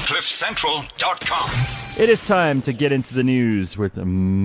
CliffCentral.com. It is time to get into the news with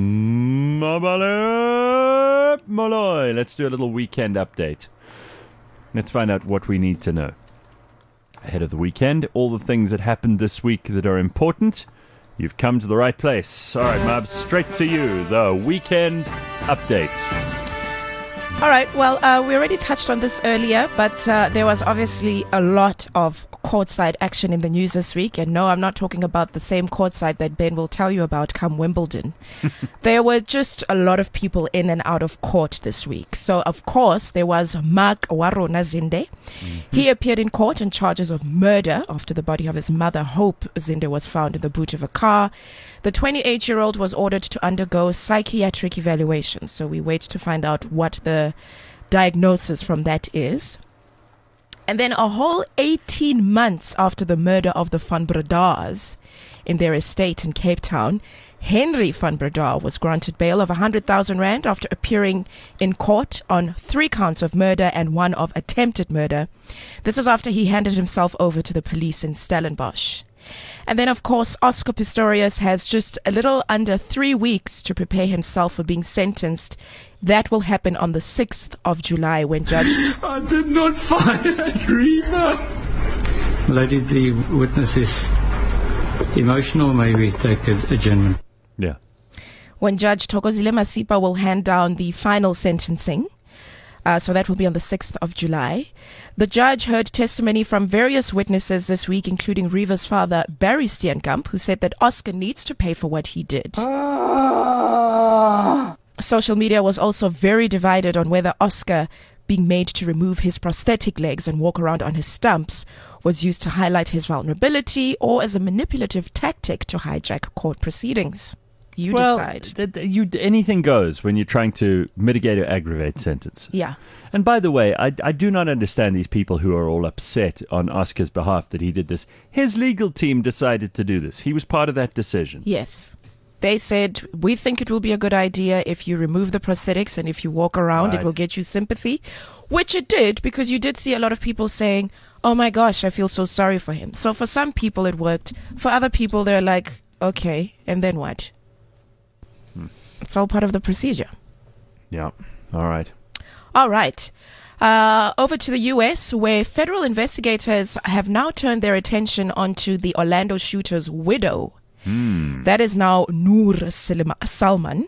Mabale Molloy. Let's do a little weekend update. Let's find out what we need to know. Ahead of the weekend, all the things that happened this week that are important. You've come to the right place. All right, Mabs, straight to you. The weekend update. All right, well, we already touched on this earlier, but there was obviously a lot of courtside action in the news this week. And no, I'm not talking about the same courtside that Ben will tell you about come Wimbledon. There were just a lot of people in and out of court this week. So, of course, there was Mark Warona Zinde. He appeared in court on charges of murder after the body of his mother, Hope Zinde, was found in the boot of a car. The 28-year-old was ordered to undergo psychiatric evaluation. So we wait to find out what the diagnosis from that is. And then a whole 18 months after the murder of the Van Breda's in their estate in Cape Town, Henry Van Breda was granted bail of 100,000 rand after appearing in court on 3 counts of murder and 1 of attempted murder. This is after he handed himself over to the police in Stellenbosch. And then, of course, Oscar Pistorius has just a little under 3 weeks to prepare himself for being sentenced. That will happen on the 6th of July when Judge... I did not fire at Rita. Lady, the witness is emotional. Maybe take a gentleman. Yeah. When Judge Thokozile Masipa will hand down the final sentencing. So that will be on the 6th of July. The judge heard testimony from various witnesses this week, including Reva's father, Barry Steenkamp, who said that Oscar needs to pay for what he did. Social media was also very divided on whether Oscar being made to remove his prosthetic legs and walk around on his stumps was used to highlight his vulnerability or as a manipulative tactic to hijack court proceedings. You decide. Anything goes when you're trying to mitigate or aggravate sentences. Yeah. And by the way, I do not understand these people who are all upset on Oscar's behalf that he did this. His legal team decided to do this. He was part of that decision. Yes. They said, we think it will be a good idea if you remove the prosthetics and if you walk around, Right. It will get you sympathy, which it did, because you did see a lot of people saying, oh my gosh, I feel so sorry for him. So for some people it worked. For other people, they're like, okay, and then what? It's all part of the procedure. Yeah. All right. All right. Over to the U.S., where federal investigators have now turned their attention onto the Orlando shooter's widow. That is now Noor Salman.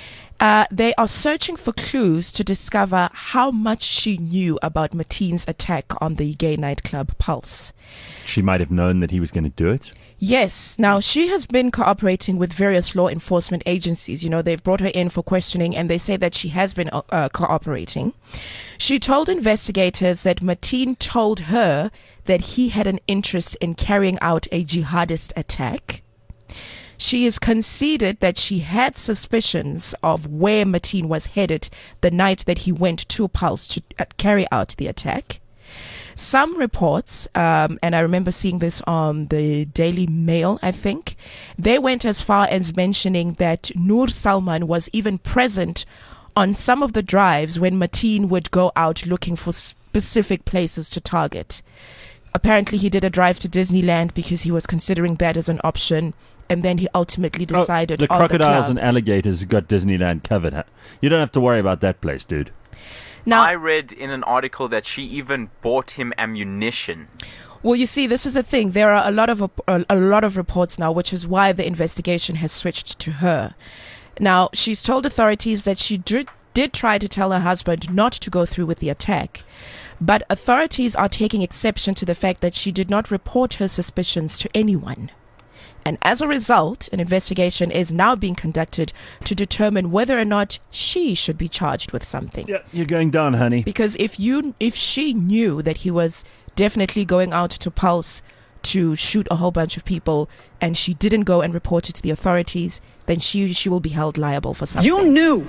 They are searching for clues to discover how much she knew about Mateen's attack on the gay nightclub Pulse. She might have known that he was going to do it. Yes. Now, she has been cooperating with various law enforcement agencies. You know, they've brought her in for questioning, and they say that she has been cooperating. She told investigators that Mateen told her that he had an interest in carrying out a jihadist attack. She has conceded that she had suspicions of where Mateen was headed the night that he went to Pulse to carry out the attack. Some reports, and I remember seeing this on the Daily Mail, I think, they went as far as mentioning that Noor Salman was even present on some of the drives when Mateen would go out looking for specific places to target. Apparently, he did a drive to Disneyland because he was considering that as an option, and then he ultimately decided the on crocodiles the and alligators got Disneyland covered. Huh? You don't have to worry about that place, dude. Now, I read in an article that she even bought him ammunition. well, you see, this is the thing. There are a lot of reports now, which is why the investigation has switched to her. Now, she's told authorities that she did try to tell her husband not to go through with the attack, but authorities are taking exception to the fact that she did not report her suspicions to anyone. And as a result, an investigation is now being conducted to determine whether or not she should be charged with something. Yeah, you're going down, honey. Because if she knew that he was definitely going out to Pulse to shoot a whole bunch of people and she didn't go and report it to the authorities, then she will be held liable for something. You knew.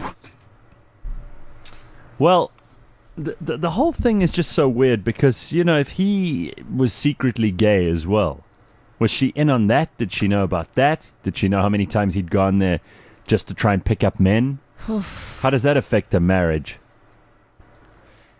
Well, the whole thing is just so weird because, you know, if he was secretly gay as well, was she in on that? Did she know about that? Did she know how many times he'd gone there just to try and pick up men? How does that affect a marriage?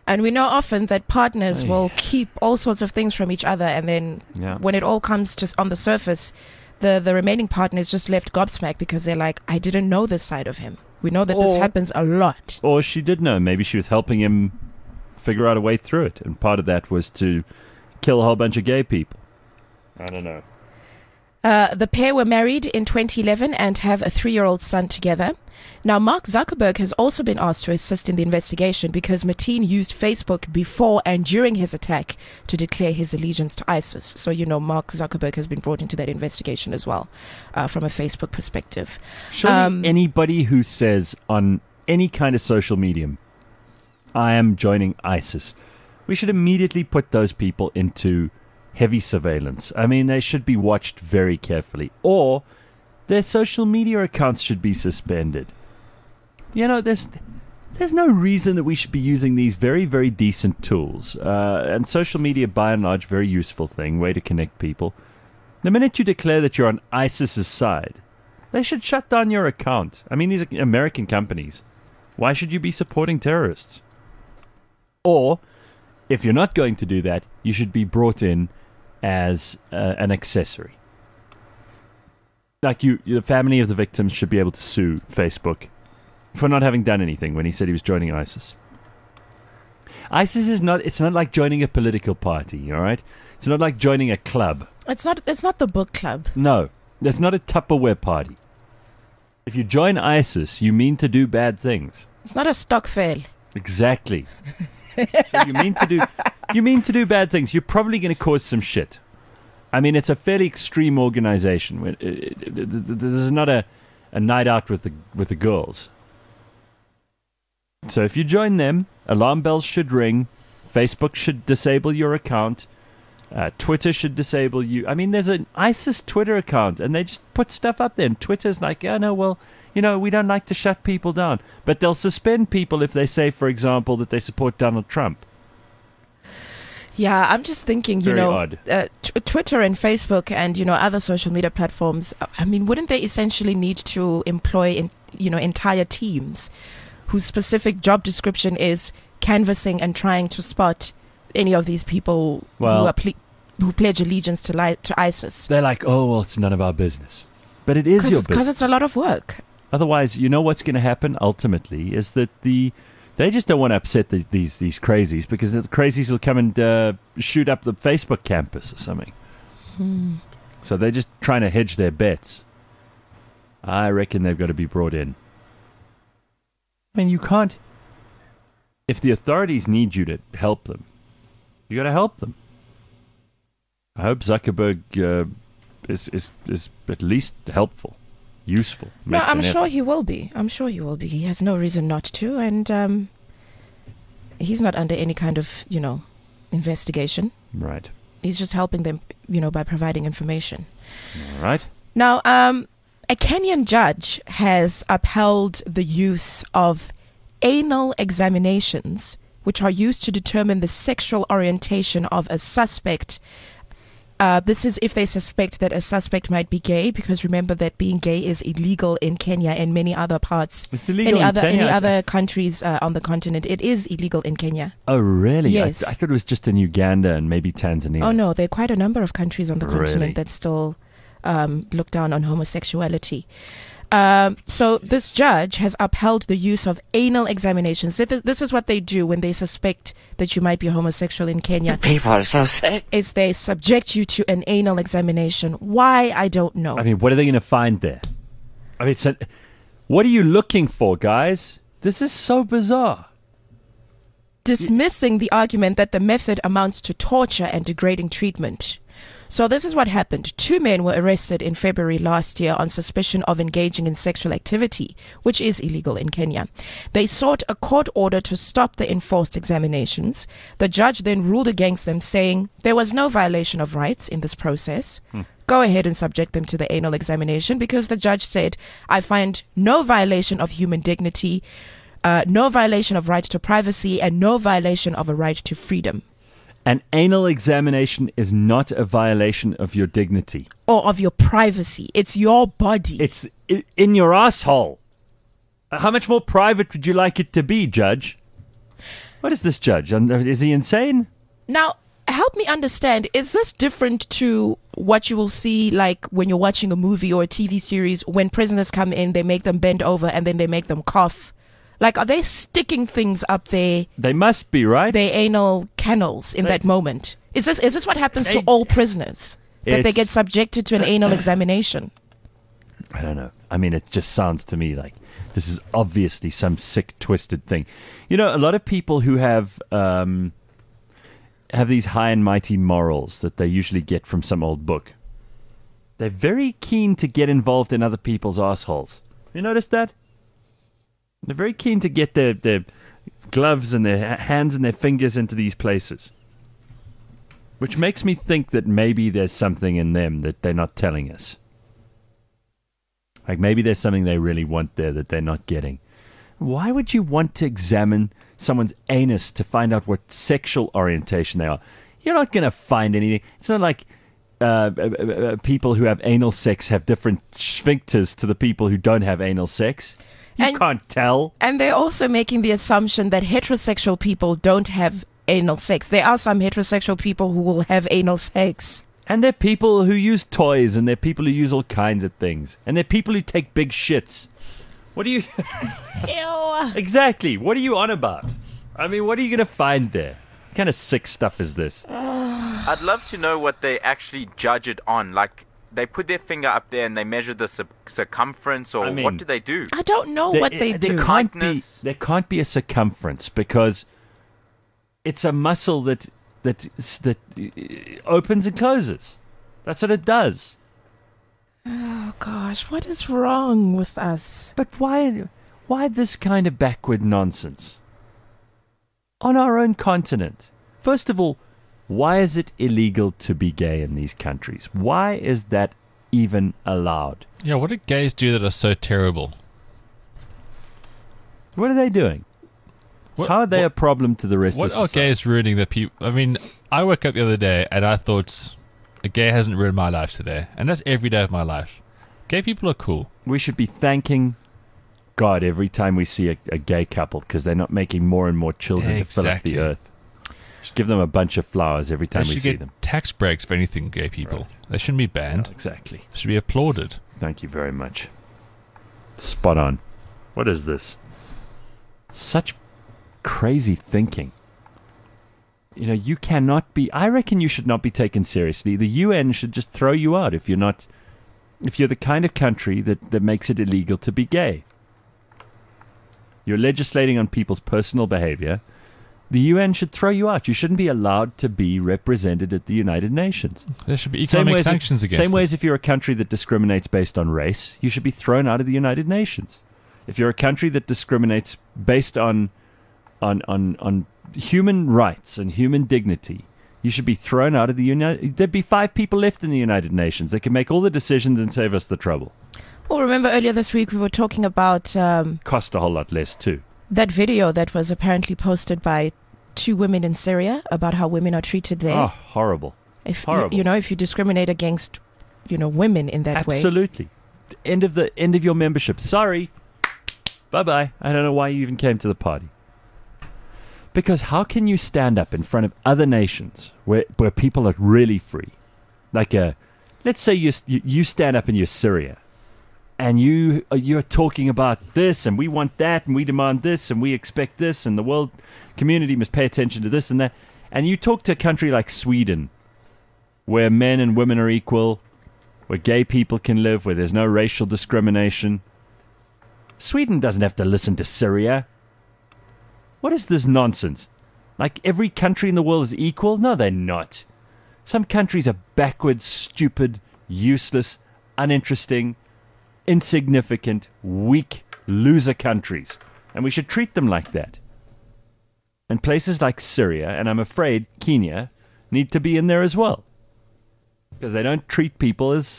And we know often that partners Ay. will keep all sorts of things from each other, and then Yeah. when it all comes just on the surface, the remaining partner is just left gobsmacked because they're like, I didn't know this side of him. We know that this Or- happens a lot. Or she did know. Maybe she was helping him figure out a way through it. And part of that was to kill a whole bunch of gay people. I don't know. The pair were married in 2011 and have a 3-year-old son together. Now, Mark Zuckerberg has also been asked to assist in the investigation because Mateen used Facebook before and during his attack to declare his allegiance to ISIS. So, Mark Zuckerberg has been brought into that investigation as well, from a Facebook perspective. Surely anybody who says on any kind of social medium, I am joining ISIS, we should immediately put those people into heavy surveillance. I mean, they should be watched very carefully. Or their social media accounts should be suspended. There's no reason that we should be using these very, very decent tools. And social media, by and large, very useful thing, way to connect people. The minute you declare that you're on ISIS's side, they should shut down your account. I mean, these are American companies. Why should you be supporting terrorists? Or, if you're not going to do that, you should be brought in as an accessory. Like the family of the victims should be able to sue Facebook for not having done anything when he said he was joining ISIS. ISIS is not, it's not like joining a political party, all right? It's not like joining a club. It's not the book club. No, that's not a Tupperware party. If you join ISIS, you mean to do bad things. It's not a stock fail. Exactly. So you mean to do bad things. You're probably going to cause some shit. I mean, it's a fairly extreme organization. This is not a night out with the girls. So if you join them, alarm bells should ring. Facebook should disable your account. Twitter should disable you. I mean, there's an ISIS Twitter account, and they just put stuff up there. And Twitter's like, yeah, no, well, we don't like to shut people down. But they'll suspend people if they say, for example, that they support Donald Trump. Yeah, I'm just thinking, Very odd. Twitter and Facebook and, other social media platforms, I mean, wouldn't they essentially need to employ, entire teams whose specific job description is canvassing and trying to spot any of these people who pledge allegiance to ISIS? They're like, oh, well, it's none of our business. But it is your business. Because it's a lot of work. Otherwise, what's going to happen ultimately is that they just don't want to upset these crazies, because the crazies will come and shoot up the Facebook campus or something. So they're just trying to hedge their bets. I reckon they've got to be brought in. I mean, you can't. If the authorities need you to help them, you got to help them. I hope Zuckerberg is at least helpful. Useful. No, Makes I'm an sure effort. he will be. He has no reason not to, and he's not under any kind of, investigation. Right. He's just helping them, by providing information. All right. Now, a Kenyan judge has upheld the use of anal examinations, which are used to determine the sexual orientation of a suspect. This is if they suspect that a suspect might be gay, because remember that being gay is illegal in Kenya and many other parts. It's illegal in Kenya, any I other countries on the continent. It is illegal in Kenya. Oh, really? Yes. I thought it was just in Uganda and maybe Tanzania. Oh no, there are quite a number of countries on the Really? continent that still look down on homosexuality. So this judge has upheld the use of anal examinations. This is what they do when they suspect that you might be homosexual in Kenya. People are so sick. Is they subject you to an anal examination. Why? I don't know. I mean, what are they going to find there? I mean, what are you looking for, guys? This is so bizarre. Dismissing the argument that the method amounts to torture and degrading treatment. So this is what happened. 2 men were arrested in February last year on suspicion of engaging in sexual activity, which is illegal in Kenya. They sought a court order to stop the enforced examinations. The judge then ruled against them, saying there was no violation of rights in this process. Go ahead and subject them to the anal examination, because the judge said, I find no violation of human dignity, no violation of right to privacy, and no violation of a right to freedom. An anal examination is not a violation of your dignity. Or of your privacy. It's your body. It's in your asshole. How much more private would you like it to be, Judge? What is this judge? Is he insane? Now, help me understand, is this different to what you will see like when you're watching a movie or a TV series when prisoners come in, they make them bend over and then they make them cough? Like, are they sticking things up their must be, right? Their anal canals in that moment? Is this what happens to all prisoners? That they get subjected to an anal examination? I don't know. I mean, it just sounds to me like this is obviously some sick, twisted thing. You know, a lot of people who have these high and mighty morals that they usually get from some old book. They're very keen to get involved in other people's assholes. You notice that? They're very keen to get their gloves and their hands and their fingers into these places. Which makes me think that maybe there's something in them that they're not telling us. Like maybe there's something they really want there that they're not getting. Why would you want to examine someone's anus to find out what sexual orientation they are? You're not going to find anything. It's not like people who have anal sex have different sphincters to the people who don't have anal sex. You can't tell. And they're also making the assumption that heterosexual people don't have anal sex. There are some heterosexual people who will have anal sex. And there are people who use toys, and there are people who use all kinds of things. And there are people who take big shits. What do you... Ew. Exactly. What are you on about? I mean, what are you going to find there? What kind of sick stuff is this? I'd love to know what they actually judge it on. Like, they put their finger up there and they measure the circumference, or what do they do? I don't know what they do. There can't be a circumference because it's a muscle that opens and closes. That's what it does. Oh gosh, what is wrong with us? But why this kind of backward nonsense? On our own continent. First of all, why is it illegal to be gay in these countries? Why is that even allowed? Yeah, what do gays do that are so terrible? What are they doing? How are they a problem to the rest of society? What are gays ruining the people? I mean, I woke up the other day and I thought a gay hasn't ruined my life today. And that's every day of my life. Gay people are cool. We should be thanking God every time we see a gay couple because they're not making more and more children to fill up the earth. Just give them a bunch of flowers every time we see them. Tax breaks for anything, gay people. Right. They shouldn't be banned. Oh, exactly. They should be applauded. Thank you very much. Spot on. What is this? Such crazy thinking. You know, you cannot be... I reckon you should not be taken seriously. The UN should just throw you out if you're not... If you're the kind of country that makes it illegal to be gay. You're legislating on people's personal behavior. The UN should throw you out. You shouldn't be allowed to be represented at the United Nations. There should be economic sanctions against it. Same way as if you're a country that discriminates based on race, you should be thrown out of the United Nations. If you're a country that discriminates based on human rights and human dignity, you should be thrown out of the United... There'd be 5 people left in the United Nations. They can make all the decisions and save us the trouble. Well, remember earlier this week we were talking about... cost a whole lot less too. That video that was apparently posted by 2 women in Syria about how women are treated there. Oh, horrible. Horrible. If you discriminate against, women in that way. Absolutely. End of your membership. Sorry. Bye-bye. I don't know why you even came to the party. Because how can you stand up in front of other nations where people are really free? Like let's say you stand up and you're Syria, and you're talking about this, and we want that, and we demand this, and we expect this, and the world community must pay attention to this and that. And you talk to a country like Sweden, where men and women are equal, where gay people can live, where there's no racial discrimination. Sweden doesn't have to listen to Syria. What is this nonsense? Like every country in the world is equal? No, they're not. Some countries are backwards, stupid, useless, uninteresting, insignificant, weak, loser countries. And we should treat them like that. And places like Syria, and I'm afraid Kenya, need to be in there as well. Because they don't treat people as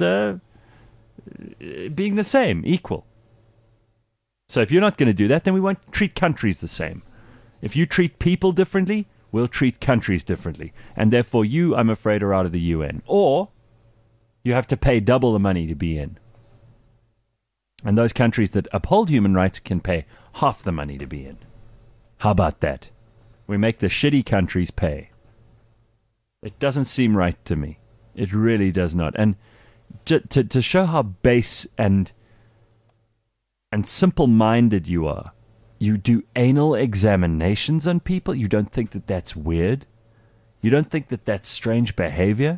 being the same, equal. So if you're not going to do that, then we won't treat countries the same. If you treat people differently, we'll treat countries differently. And therefore you, I'm afraid, are out of the UN. Or you have to pay double the money to be in. And those countries that uphold human rights can pay half the money to be in. How about that? We make the shitty countries pay. It doesn't seem right to me. It really does not. And to show how base and simple-minded you are, you do anal examinations on people? You don't think that that's weird? You don't think that that's strange behavior?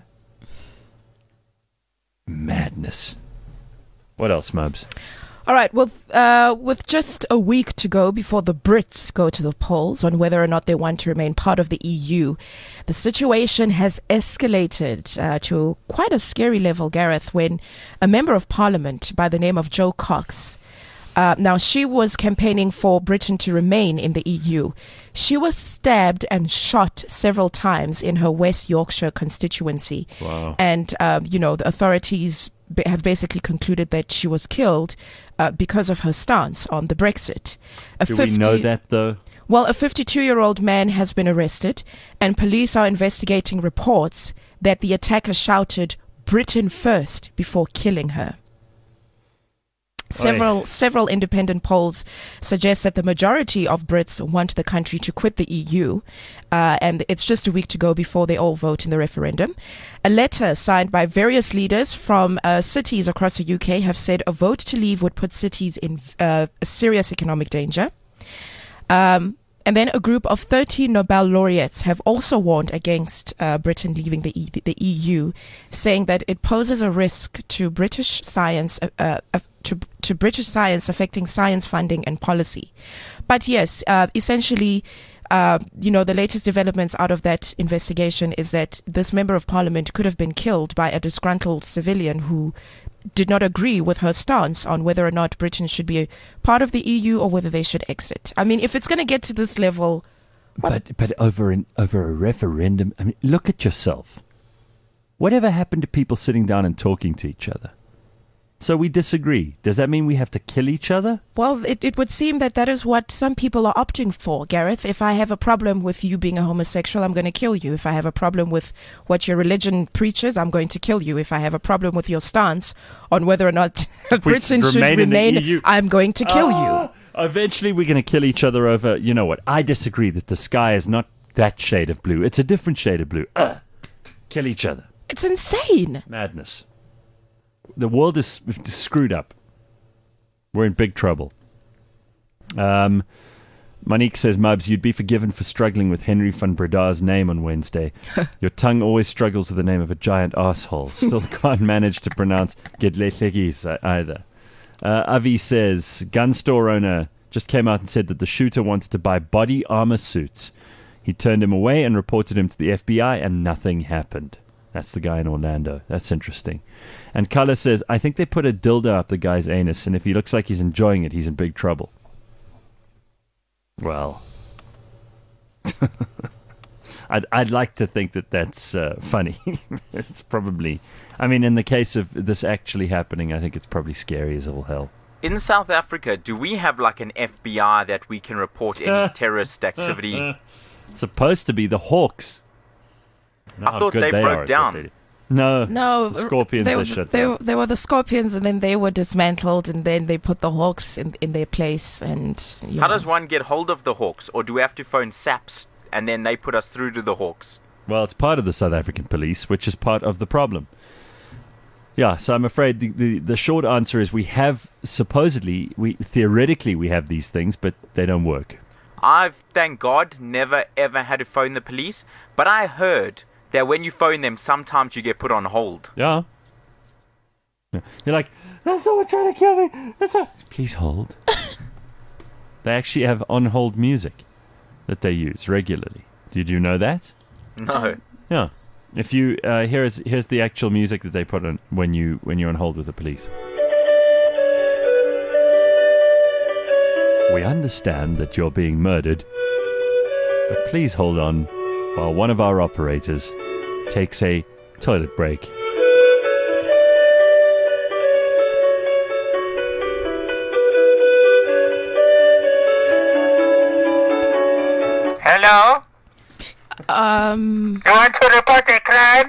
Madness. What else, Mubs? All right, with just a week to go before the Brits go to the polls on whether or not they want to remain part of the EU, the situation has escalated to quite a scary level, Gareth, when a member of parliament by the name of Jo Cox, now she was campaigning for Britain to remain in the EU. She was stabbed and shot several times in her West Yorkshire constituency. Wow. And, the authorities have basically concluded that she was killed because of her stance on the Brexit. Do we know that, though? Well, a 52-year-old man has been arrested, and police are investigating reports that the attacker shouted "Britain first" before killing her. Several independent polls suggest that the majority of Brits want the country to quit the EU, and it's just a week to go before they all vote in the referendum. A letter signed by various leaders from cities across the UK have said a vote to leave would put cities in a serious economic danger. And then a group of 30 Nobel laureates have also warned against Britain leaving the EU, saying that it poses a risk to British science, to British science, affecting science funding and policy. But yes, essentially, the latest developments out of that investigation is that this member of parliament could have been killed by a disgruntled civilian who did not agree with her stance on whether or not Britain should be a part of the EU or whether they should exit. I mean, if it's going to get to this level... But over a referendum, I mean, look at yourself. Whatever happened to people sitting down and talking to each other? So we disagree. Does that mean we have to kill each other? Well, it would seem that is what some people are opting for, Gareth. If I have a problem with you being a homosexual, I'm going to kill you. If I have a problem with what your religion preaches, I'm going to kill you. If I have a problem with your stance on whether or not Britain should remain, I'm going to kill you. Eventually we're going to kill each other over, you know what, I disagree that the sky is not that shade of blue. It's a different shade of blue. Kill each other. It's insane. Madness. The world is screwed up. We're in big trouble. Monique says, Mubs, you'd be forgiven for struggling with Henry van Breda's name on Wednesday. Your tongue always struggles with the name of a giant asshole. Still can't manage to pronounce Gedletlekis either. Avi says, gun store owner just came out and said that the shooter wanted to buy body armor suits. He turned him away and reported him to the FBI, and nothing happened. That's the guy in Orlando. That's interesting. And Kala says, I think they put a dildo up the guy's anus, and if he looks like he's enjoying it, he's in big trouble. Well, I'd like to think that that's funny. It's probably, I mean, in the case of this actually happening, I think it's probably scary as all hell. In South Africa, do we have like an FBI that we can report any terrorist activity? It's supposed to be the Hawks. I thought they broke down. No, the Scorpions they shut down. They were the Scorpions, and then they were dismantled, and then they put the Hawks in their place. And how does one get hold of the Hawks, or do we have to phone SAPS and then they put us through to the Hawks? Well, it's part of the South African police, which is part of the problem. Yeah, so I'm afraid the short answer is we have theoretically we have these things, but they don't work. I've, thank God, never ever had to phone the police, but I heard that when you phone them, sometimes you get put on hold. Yeah. You're like, there's someone trying to kill me. Please hold. They actually have on-hold music that they use regularly. Did you know that? No. Yeah. If you here's the actual music that they put on when you're on hold with the police. We understand that you're being murdered, but please hold on while one of our operators takes a toilet break. Hello? You want to report a crime?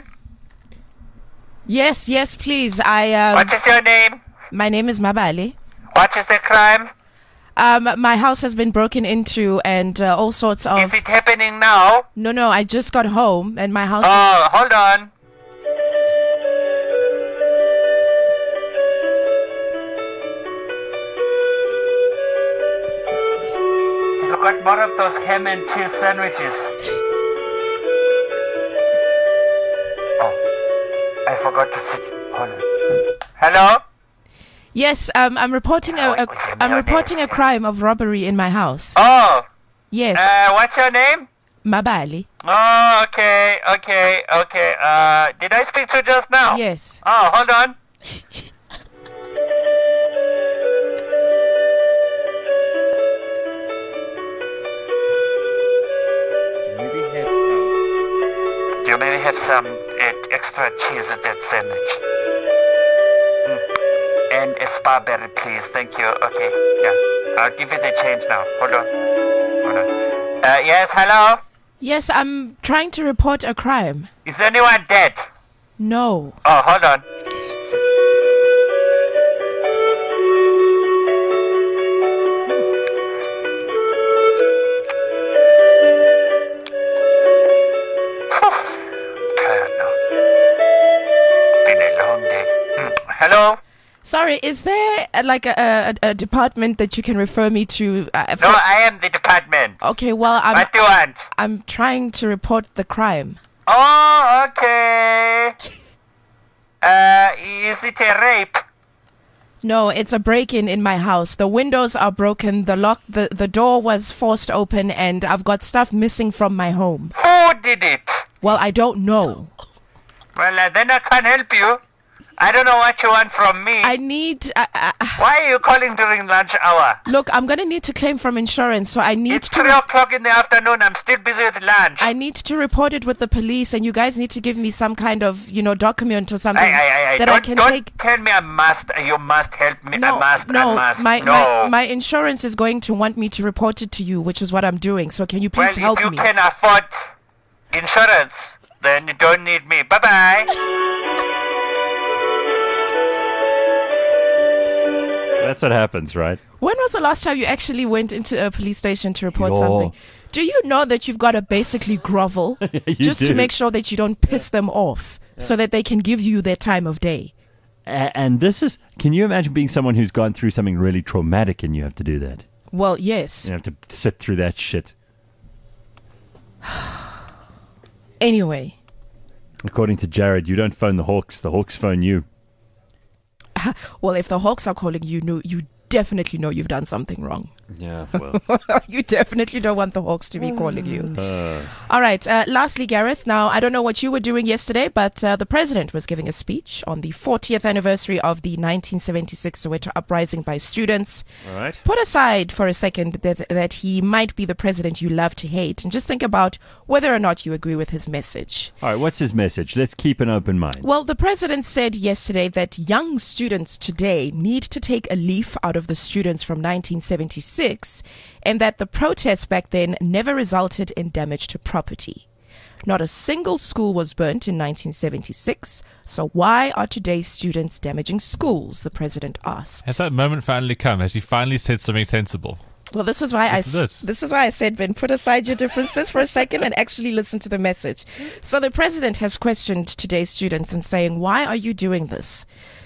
Yes, please. What is your name? My name is Mabali. What is the crime? My house has been broken into and all sorts of... Is it happening now? No, I just got home and my house... Oh, hold on. I forgot more of those ham and cheese sandwiches. Oh, I forgot to sit. Hold on. Hello? Yes, I'm reporting I'm reporting a crime of robbery in my house. Oh, Yes, what's your name? Mabali. Oh, okay. Did I speak to you just now? Yes. Oh, hold on. Do you maybe have some extra cheese at that sandwich? And a strawberry, please. Thank you. Okay, yeah. I'll give you the change now. Hold on. Yes, hello? Yes, I'm trying to report a crime. Is anyone dead? No. Oh, hold on. Tired now. It's been a long day. Hello? Sorry, is there like a department that you can refer me to? No, I am the department. Okay, well, What do you want? I'm trying to report the crime. Oh, okay. Is it a rape? No, it's a break-in in my house. The windows are broken, the door was forced open, and I've got stuff missing from my home. Who did it? Well, I don't know. Well, then I can't help you. I don't know what you want from me. I need... Why are you calling during lunch hour? Look, I'm going to need to claim from insurance, so I need It's 3 o'clock in the afternoon. I'm still busy with lunch. I need to report it with the police, and you guys need to give me some kind of, document or something that don't, I can don't take. tell me I must. You must help me. No, I must. my insurance is going to want me to report it to you, which is what I'm doing. So can you please Well, help if you me? can afford insurance, then you don't need me. Bye-bye. That's what happens, right? When was the last time you actually went into a police station to report Yo. something? Do you know that you've got to basically grovel just do. to make sure that you don't piss them off so that they can give you their time of day? And this is, can you imagine being someone who's gone through something really traumatic and you have to do that? Well, yes. You have to sit through that shit. Anyway, According to Jared, you don't phone the Hawks phone you. well, if the Hawks are calling you, you definitely know you've done something wrong. Yeah, well. You definitely don't want the Hawks to be calling you. All right. Lastly, Gareth, now, I don't know what you were doing yesterday, but the president was giving a speech on the 40th anniversary of the 1976 Soweto uprising by students. All right. Put aside for a second that he might be the president you love to hate, and just think about whether or not you agree with his message. All right, what's his message? Let's keep an open mind. Well, the president said yesterday that young students today need to take a leaf out of the students from 1976 and that the protests back then never resulted in damage to property. Not a single school was burnt in 1976, so why are today's students damaging schools? The president asked. Has that moment finally come? Has he finally said something sensible? Well, this is why I said, Ben, put aside your differences for a second and actually listen to the message. So the president has questioned today's students and saying, why are you doing this?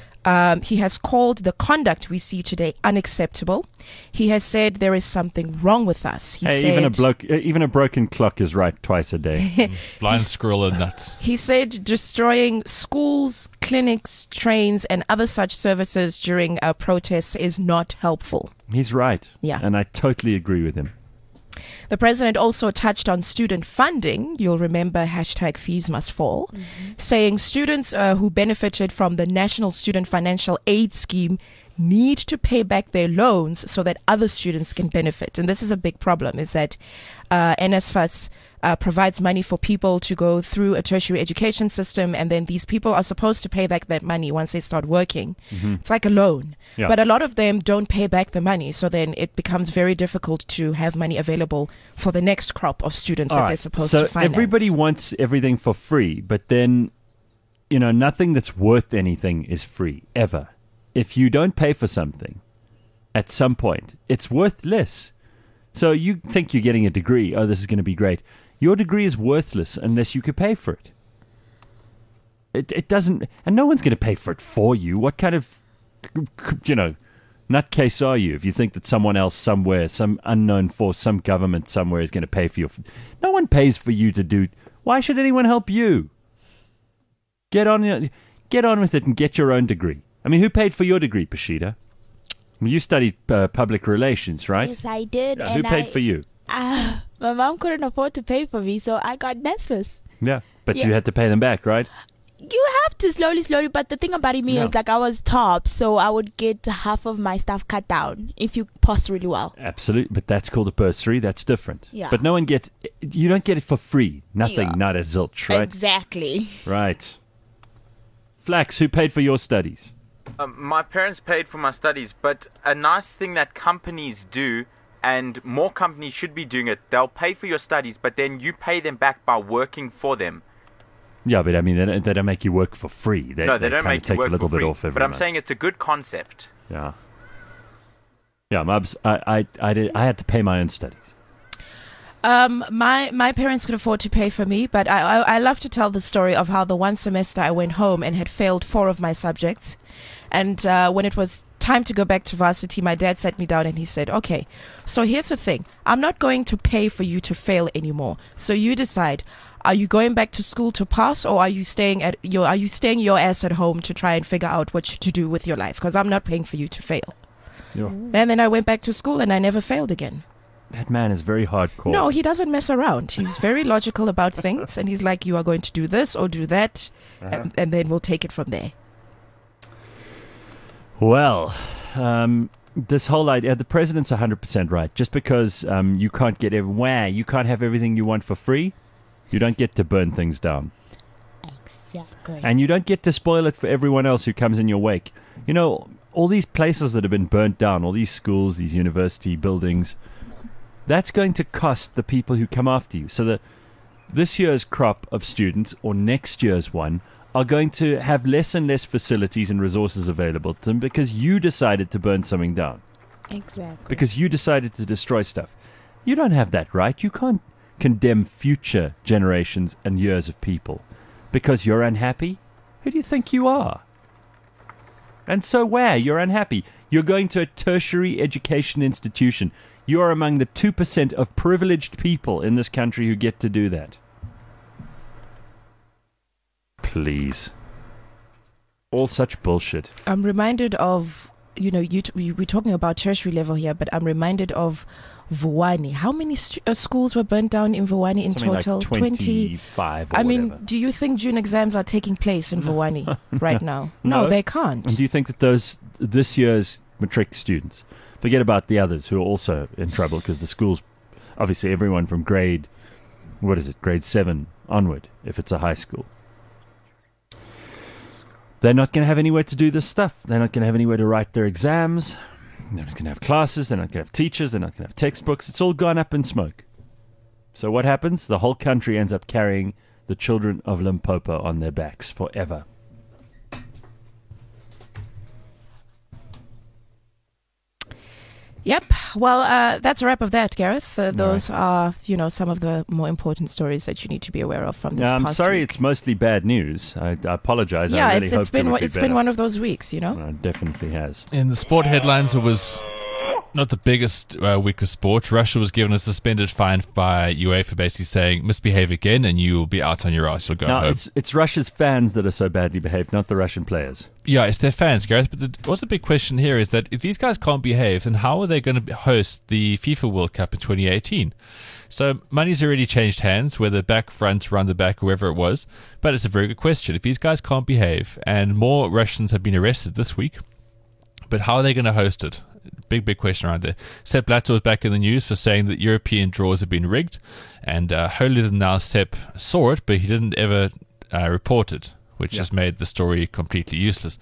He has called the conduct we see today unacceptable. He has said there is something wrong with us. He said, even a broken clock is right twice a day. Blind squirrel and nuts. He said destroying schools, clinics, trains, and other such services during protests is not helpful. He's right. Yeah. And I totally agree with him. The president also touched on student funding. You'll remember #FeesMustFall, saying students who benefited from the National Student Financial Aid Scheme need to pay back their loans so that other students can benefit. And this is a big problem, is that NSFAS provides money for people to go through a tertiary education system, and then these people are supposed to pay back that money once they start working. It's like a loan. Yeah. But a lot of them don't pay back the money, so then it becomes very difficult to have money available for the next crop of students that they're supposed to finance. So everybody wants everything for free, but then, nothing that's worth anything is free, ever. If you don't pay for something, at some point. It's worth less. So you think you're getting a degree. Oh, this is going to be great. Your degree is worthless unless you could pay for it. It doesn't, and no one's going to pay for it for you. What kind of, nutcase are you if you think that someone else somewhere, some unknown force, some government somewhere is going to pay for your... No one pays for you to do... Why should anyone help you? Get on with it and get your own degree. I mean, who paid for your degree, Pashida? You studied public relations, right? Yes, I did. Who paid for you? My mom couldn't afford to pay for me, so I got NSFAS. Yeah, but you had to pay them back, right? You have to slowly, but the thing about it is like I was top, so I would get half of my stuff cut down if you pass really well. Absolutely, but that's called a bursary. That's different. Yeah. But you don't get it for free. Nothing, not a zilch, right? Exactly. Right. Flax, who paid for your studies? My parents paid for my studies, but a nice thing that companies do, and more companies should be doing it, they'll pay for your studies, but then you pay them back by working for them. Yeah, but I mean, they don't make you work for free. They don't kind make of take you work a little for bit free. off every But I'm month. saying it's a good concept. Yeah. Yeah, Mubs, I had to pay my own studies. My parents could afford to pay for me, but I love to tell the story of how the one semester I went home and had failed 4 of my subjects. And when it was time to go back to varsity, my dad sat me down and he said, okay, so here's the thing. I'm not going to pay for you to fail anymore. So you decide, are you going back to school to pass, or are you staying your ass at home to try and figure out what to do with your life? Because I'm not paying for you to fail. Yeah. And then I went back to school and I never failed again. That man is very hardcore. No, he doesn't mess around. He's very logical about things, and he's like, you are going to do this or do that, and then we'll take it from there. Well, this whole idea, the president's 100% right. Just because you can't get you can't have everything you want for free, you don't get to burn things down. Exactly. And you don't get to spoil it for everyone else who comes in your wake. You know, all these places that have been burnt down, all these schools, these university buildings, that's going to cost the people who come after you. So this year's crop of students, or next year's one, are going to have less and less facilities and resources available to them because you decided to burn something down. Exactly. Because you decided to destroy stuff. You don't have that right. You can't condemn future generations and years of people because you're unhappy. Who do you think you are? And so where? You're unhappy. You're going to a tertiary education institution. You are among the 2% of privileged people in this country who get to do that. Please. All such bullshit. I'm reminded of, we're talking about tertiary level here, but I'm reminded of Vuwani. How many schools were burnt down in Vuwani in Something total? like 25 or I mean, whatever. do you think June exams are taking place in Vuwani right now? No. No, they can't. And do you think that this year's matric students, forget about the others who are also in trouble because the schools, obviously everyone from grade 7 onward, if it's a high school, they're not going to have anywhere to do this stuff. They're not going to have anywhere to write their exams. They're not going to have classes. They're not going to have teachers. They're not going to have textbooks. It's all gone up in smoke. So what happens? The whole country ends up carrying the children of Limpopo on their backs forever. Yep. Well, that's a wrap of that, Gareth. Those are, some of the more important stories that you need to be aware of from this past I'm sorry, week. it's mostly bad news. I apologize. Yeah, I really it's been one of those weeks, It definitely has. In the sport headlines, it was not the biggest week of sport. Russia was given a suspended fine by UEFA, basically saying misbehave again and you will be out on your ass. You'll go No, home. it's Russia's fans that are so badly behaved, not the Russian players. Yeah, it's their fans, Gareth. But what's the big question here is that if these guys can't behave, then how are they going to host the FIFA World Cup in 2018? So money's already changed hands, whether back, front, round the back, whoever it was. But it's a very good question. If these guys can't behave, and more Russians have been arrested this week, but how are they going to host it? Big question around there. Sepp Blatter was back in the news for saying that European draws have been rigged, and holier than now Sepp saw it, but he didn't ever report it, which just made the story completely useless.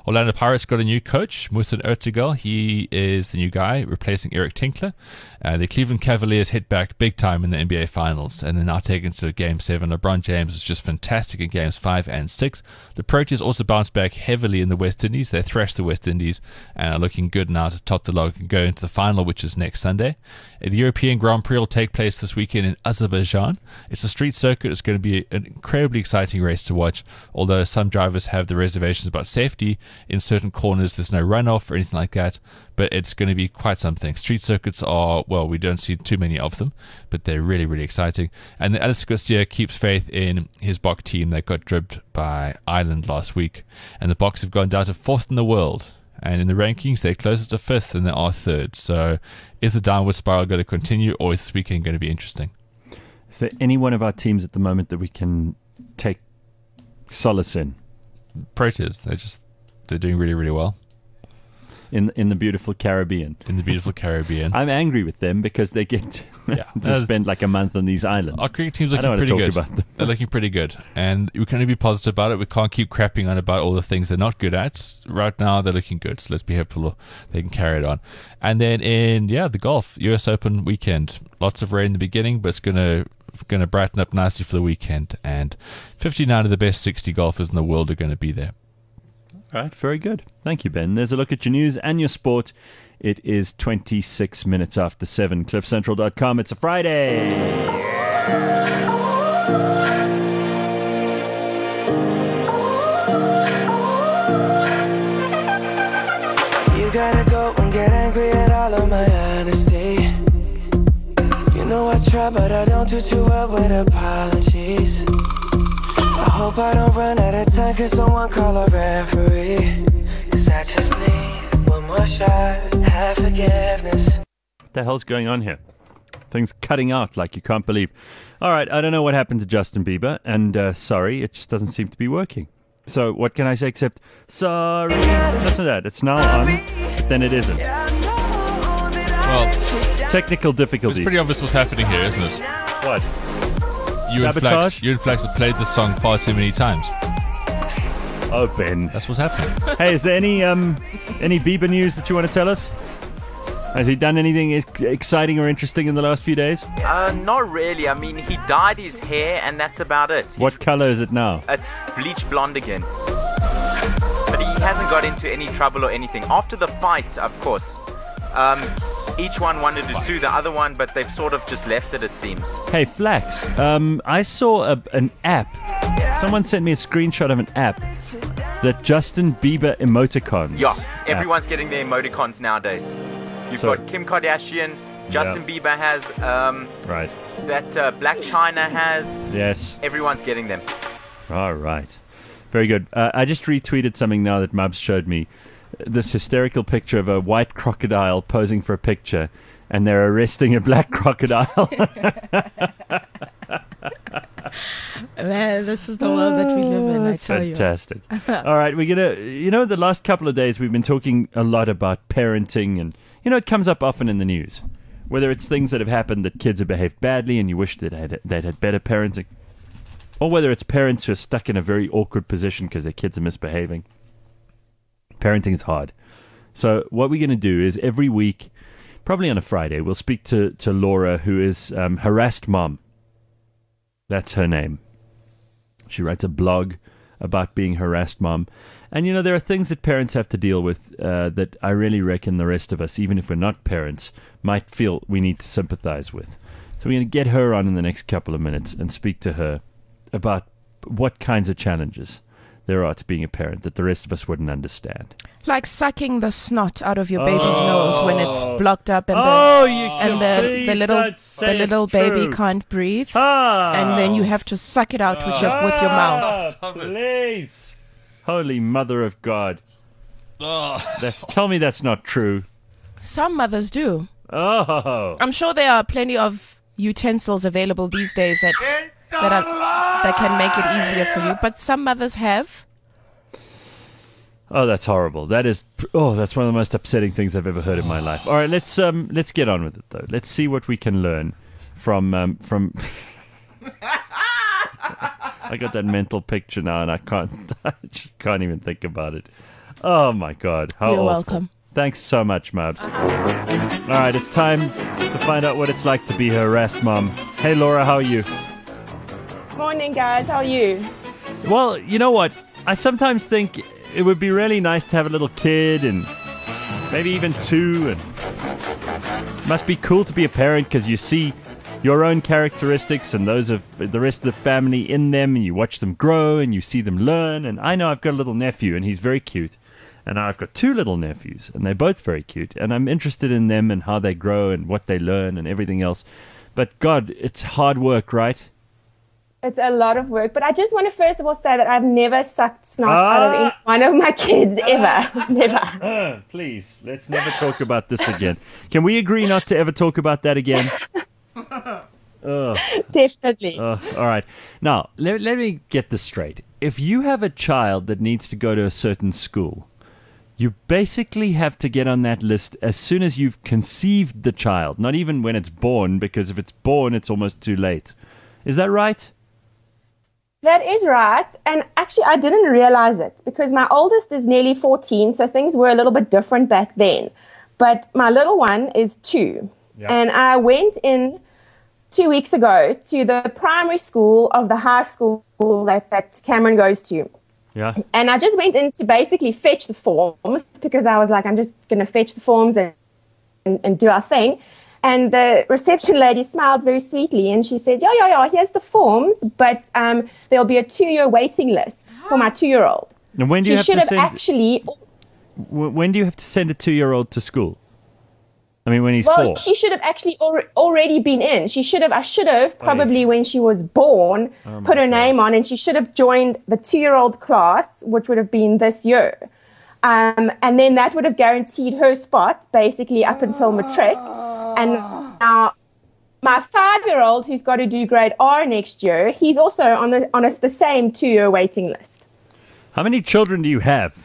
Orlando Pirates got a new coach, Musin Ertugrul. He is the new guy replacing Eric Tinkler. The Cleveland Cavaliers hit back big time in the NBA Finals and they're now taken to Game 7. LeBron James is just fantastic in Games 5 and 6. The Proteas also bounced back heavily in the West Indies. They thrashed the West Indies and are looking good now to top the log and go into the final, which is next Sunday. The European Grand Prix will take place this weekend in Azerbaijan. It's a street circuit. It's going to be an incredibly exciting race to watch, although some drivers have the reservations about safety. In certain corners, there's no runoff or anything like that, but it's going to be quite something. Street circuits are, well, we don't see too many of them, but they're really, really exciting. And Alistair Garcia keeps faith in his Bok team that got dribbed by Ireland last week. And the Boks have gone down to 4th in the world. And in the rankings, they're closer to 5th than they are 3rd. So is the downward spiral going to continue, or is this weekend going to be interesting? Is there any one of our teams at the moment that we can take solace in? Proteas, they're doing really, really well. In the beautiful Caribbean. In the beautiful Caribbean. I'm angry with them because they get to spend like a month on these islands. Our cricket team's looking pretty good. About them. They're looking pretty good. And we can only be positive about it. We can't keep crapping on about all the things they're not good at. Right now, they're looking good. So let's be hopeful they can carry it on. And then in, the golf, US Open weekend. Lots of rain in the beginning, but it's going to brighten up nicely for the weekend. And 59 of the best 60 golfers in the world are going to be there. All right, very good. Thank you, Ben. There's a look at your news and your sport. It is 26 minutes after 7. CliffCentral.com. It's a Friday. You gotta go and get angry at all of my honesty. You know I try, but I don't do too well with apologies. I hope I don't run out of time, cause someone call a referee. Cause I just need one more shot, have forgiveness. What the hell's going on here? Things cutting out like you can't believe. All right, I don't know what happened to Justin Bieber, and sorry, it just doesn't seem to be working. So what can I say except, sorry? Listen to that, it's now on, then it isn't. Well, technical difficulties. It's pretty obvious what's happening here, isn't it? What? You and Flax have played this song far too many times. Oh, Ben. That's what's happening. Hey, is there any Bieber news that you want to tell us? Has he done anything exciting or interesting in the last few days? Not really. I mean, he dyed his hair and that's about it. What color is it now? It's bleach blonde again. But he hasn't got into any trouble or anything. After the fight, of course, each one wanted to sue the other one, but they've sort of just left it seems. Hey, Flax, I saw an app. Someone sent me a screenshot of an app. The Justin Bieber emoticons. Yeah, everyone's getting their emoticons nowadays. You've got Kim Kardashian, Justin Bieber has, right. That Black China has. Yes. Everyone's getting them. All right. Very good. I just retweeted something now that Mubs showed me. This hysterical picture of a white crocodile posing for a picture, and they're arresting a black crocodile. Man, this is the world that we live in, I tell you. Fantastic. All right, we're going to, the last couple of days we've been talking a lot about parenting, and, it comes up often in the news. Whether it's things that have happened that kids have behaved badly and you wish that they'd had better parenting, or whether it's parents who are stuck in a very awkward position because their kids are misbehaving. Parenting is hard. So what we're going to do is every week, probably on a Friday, we'll speak to Laura, who is Harassed Mom. That's her name. She writes a blog about being harassed mom. And, there are things that parents have to deal with that I really reckon the rest of us, even if we're not parents, might feel we need to sympathize with. So we're going to get her on in the next couple of minutes and speak to her about what kinds of challenges there are to being a parent that the rest of us wouldn't understand. Like sucking the snot out of your baby's nose when it's blocked up and the little baby can't breathe, and then you have to suck it out with your mouth. Please, holy mother of God! Tell me that's not true. Some mothers do. Oh, I'm sure there are plenty of utensils available these days that can make it easier for you, but some mothers have. Oh, that's horrible. That's one of the most upsetting things I've ever heard in my life. All right, let's get on with it though. Let's see what we can learn from I got that mental picture now and I just can't even think about it. Oh, my God. How You're awful. welcome. Thanks so much, Mubs. All right, it's time to find out what it's like to be her harassed mom. Hey, Laura, how are you? Morning, guys. How are you? Well, you know what? I sometimes think it would be really nice to have a little kid and maybe even two. And it must be cool to be a parent because you see your own characteristics and those of the rest of the family in them, and you watch them grow and you see them learn. And I know I've got a little nephew and he's very cute. And I've got two little nephews, and they're both very cute. And I'm interested in them and how they grow and what they learn and everything else. But, God, it's hard work, right? It's a lot of work. But I just want to first of all say that I've never sucked snot out of any one of my kids, ever. Never. Please, let's never talk about this again. Can we agree not to ever talk about that again? Definitely. All right. Now, let me get this straight. If you have a child that needs to go to a certain school, you basically have to get on that list as soon as you've conceived the child, not even when it's born, because if it's born, it's almost too late. Is that right? That is right. And actually, I didn't realize it because my oldest is nearly 14, so things were a little bit different back then. But my little one is 2. Yeah. And I went in 2 weeks ago to the primary school of the high school that Cameron goes to. Yeah. And I just went in to basically fetch the forms because I was like, I'm just going to fetch the forms and do our thing. And the reception lady smiled very sweetly and she said, yeah, here's the forms, but there'll be a 2-year waiting list for my 2-year-old. And when do you when do you have to send a 2-year-old to school? I mean, when he's 4. Well, she should have actually already been in. I should have probably when she was born, put her name on, and she should have joined the 2-year-old class, which would have been this year. And then that would have guaranteed her spot basically up until matric. And now my 5-year-old, who's got to do grade R next year, he's also on the same 2-year waiting list. How many children do you have?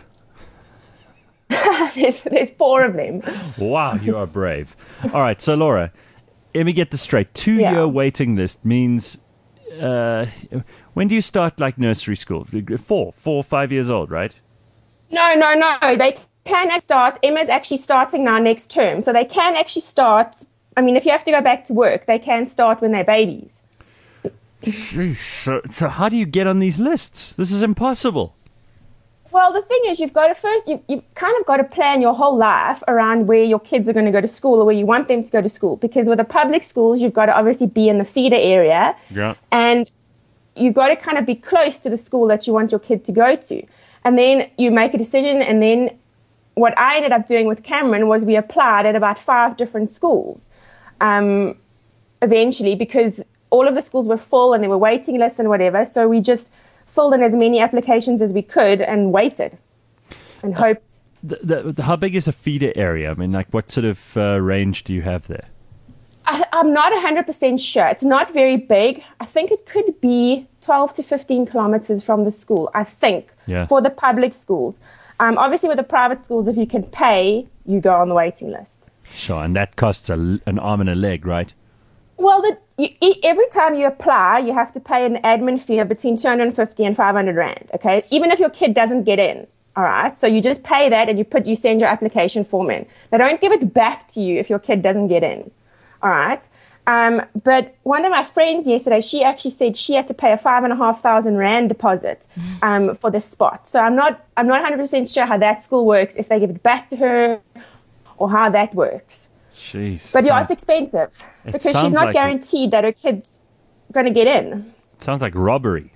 There's 4 of them. Wow, you are brave. All right, so Laura, let me get this straight. 2-year waiting list means when do you start like nursery school? 4, 5 years old, right? No. They can start. Emma's actually starting now next term. So they can actually start. I mean, if you have to go back to work, they can start when they're babies. Jeez, so how do you get on these lists? This is impossible. Well, the thing is, you've got to you've kind of got to plan your whole life around where your kids are going to go to school or where you want them to go to school. Because with the public schools, you've got to obviously be in the feeder area. Yeah. And you've got to kind of be close to the school that you want your kid to go to. And then you make a decision. And then what I ended up doing with Cameron was we applied at about 5 different schools eventually because all of the schools were full and there were waiting lists and whatever. So we just filled in as many applications as we could and waited and hoped. How big is a feeder area? I mean, like what sort of range do you have there? I'm not 100% sure. It's not very big. I think it could be 12 to 15 kilometers from the school, I think, for the public schools. Obviously, with the private schools, if you can pay, you go on the waiting list. Sure, and that costs an arm and a leg, right? Well, every time you apply, you have to pay an admin fee of between 250 and 500 rand, okay? Even if your kid doesn't get in, all right? So you just pay that and you send your application form in. They don't give it back to you if your kid doesn't get in, all right? But one of my friends yesterday, she actually said she had to pay a 5,500 rand deposit for the spot. So I'm not 100% sure how that school works, if they give it back to her or how that works. Jeez. But it's expensive because she's not guaranteed that her kid's going to get in. Sounds like robbery.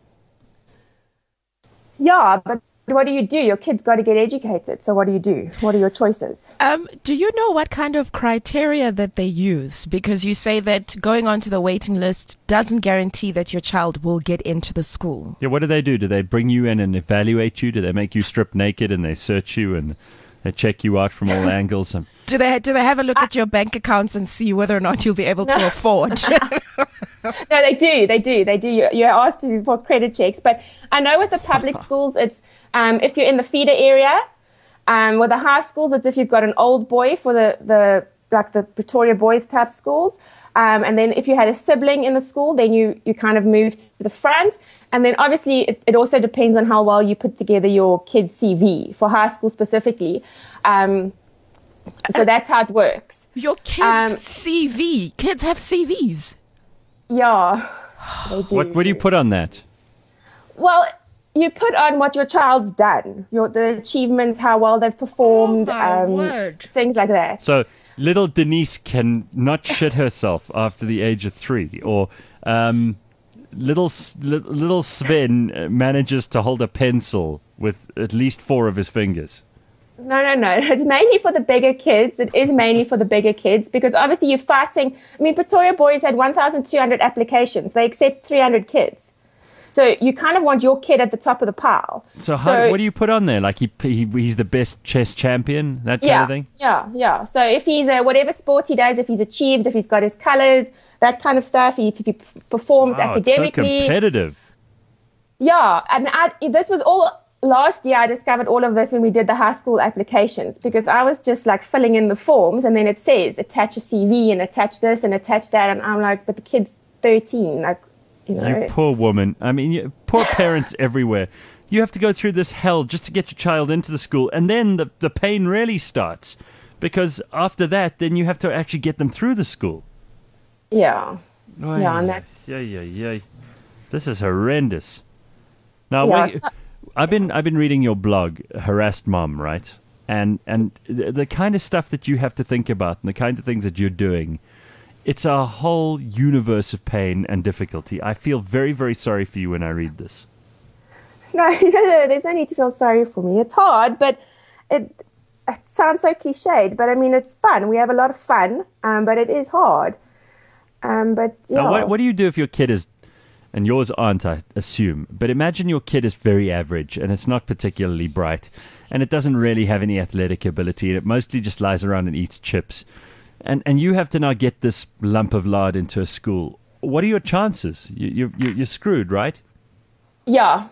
Yeah, but what do? Your kid's got to get educated. So what do you do? What are your choices? Do you know what kind of criteria that they use? Because you say that going onto the waiting list doesn't guarantee that your child will get into the school. Yeah, what do they do? Do they bring you in and evaluate you? Do they make you strip naked and they search you and they check you out from all angles? Do they have a look at your bank accounts and see whether or not you'll be able to afford? No, they do. You're asked for credit checks. But I know with the public schools, it's if you're in the feeder area. With the high schools, it's if you've got an old boy for the Pretoria Boys type schools. And then if you had a sibling in the school, then you kind of moved to the front. And then obviously it also depends on how well you put together your kid's CV for high school specifically. So that's how it works. Your kids' CV. Kids have CVs. Yeah. They do. What do you put on that? Well, you put on what your child's done, the achievements, how well they've performed, things like that. So little Denise can not shit herself after the age of 3, or little Sven manages to hold a pencil with at least 4 of his fingers. No. It's mainly for the bigger kids. It is mainly for the bigger kids because obviously you're fighting. I mean, Pretoria Boys had 1,200 applications. They accept 300 kids. So you kind of want your kid at the top of the pile. So what do you put on there? Like he's the best chess champion, that kind of thing? Yeah. So if he's whatever sport he does, if he's achieved, if he's got his colors, that kind of stuff, if he performs academically. It's so competitive. Yeah, and this was all last year. I discovered all of this when we did the high school applications because I was just like filling in the forms and then it says attach a CV and attach this and attach that. And I'm like, but the kid's 13, like, you know. You poor woman. I mean, poor parents everywhere. You have to go through this hell just to get your child into the school. And then the pain really starts because after that, then you have to actually get them through the school. Yeah. Oh, yeah. And that's... Yeah. This is horrendous. Now, I've been reading your blog, Harassed Mom, right? And the kind of stuff that you have to think about and the kind of things that you're doing, it's a whole universe of pain and difficulty. I feel very, very sorry for you when I read this. No, there's no need to feel sorry for me. It's hard, but it sounds so cliched. But I mean, it's fun. We have a lot of fun, but it is hard. But yeah. Now, what do you do if your kid is, and yours aren't, I assume, but imagine your kid is very average and it's not particularly bright and it doesn't really have any athletic ability and it mostly just lies around and eats chips. And you have to now get this lump of lard into a school. What are your chances? You're screwed, right? Yeah.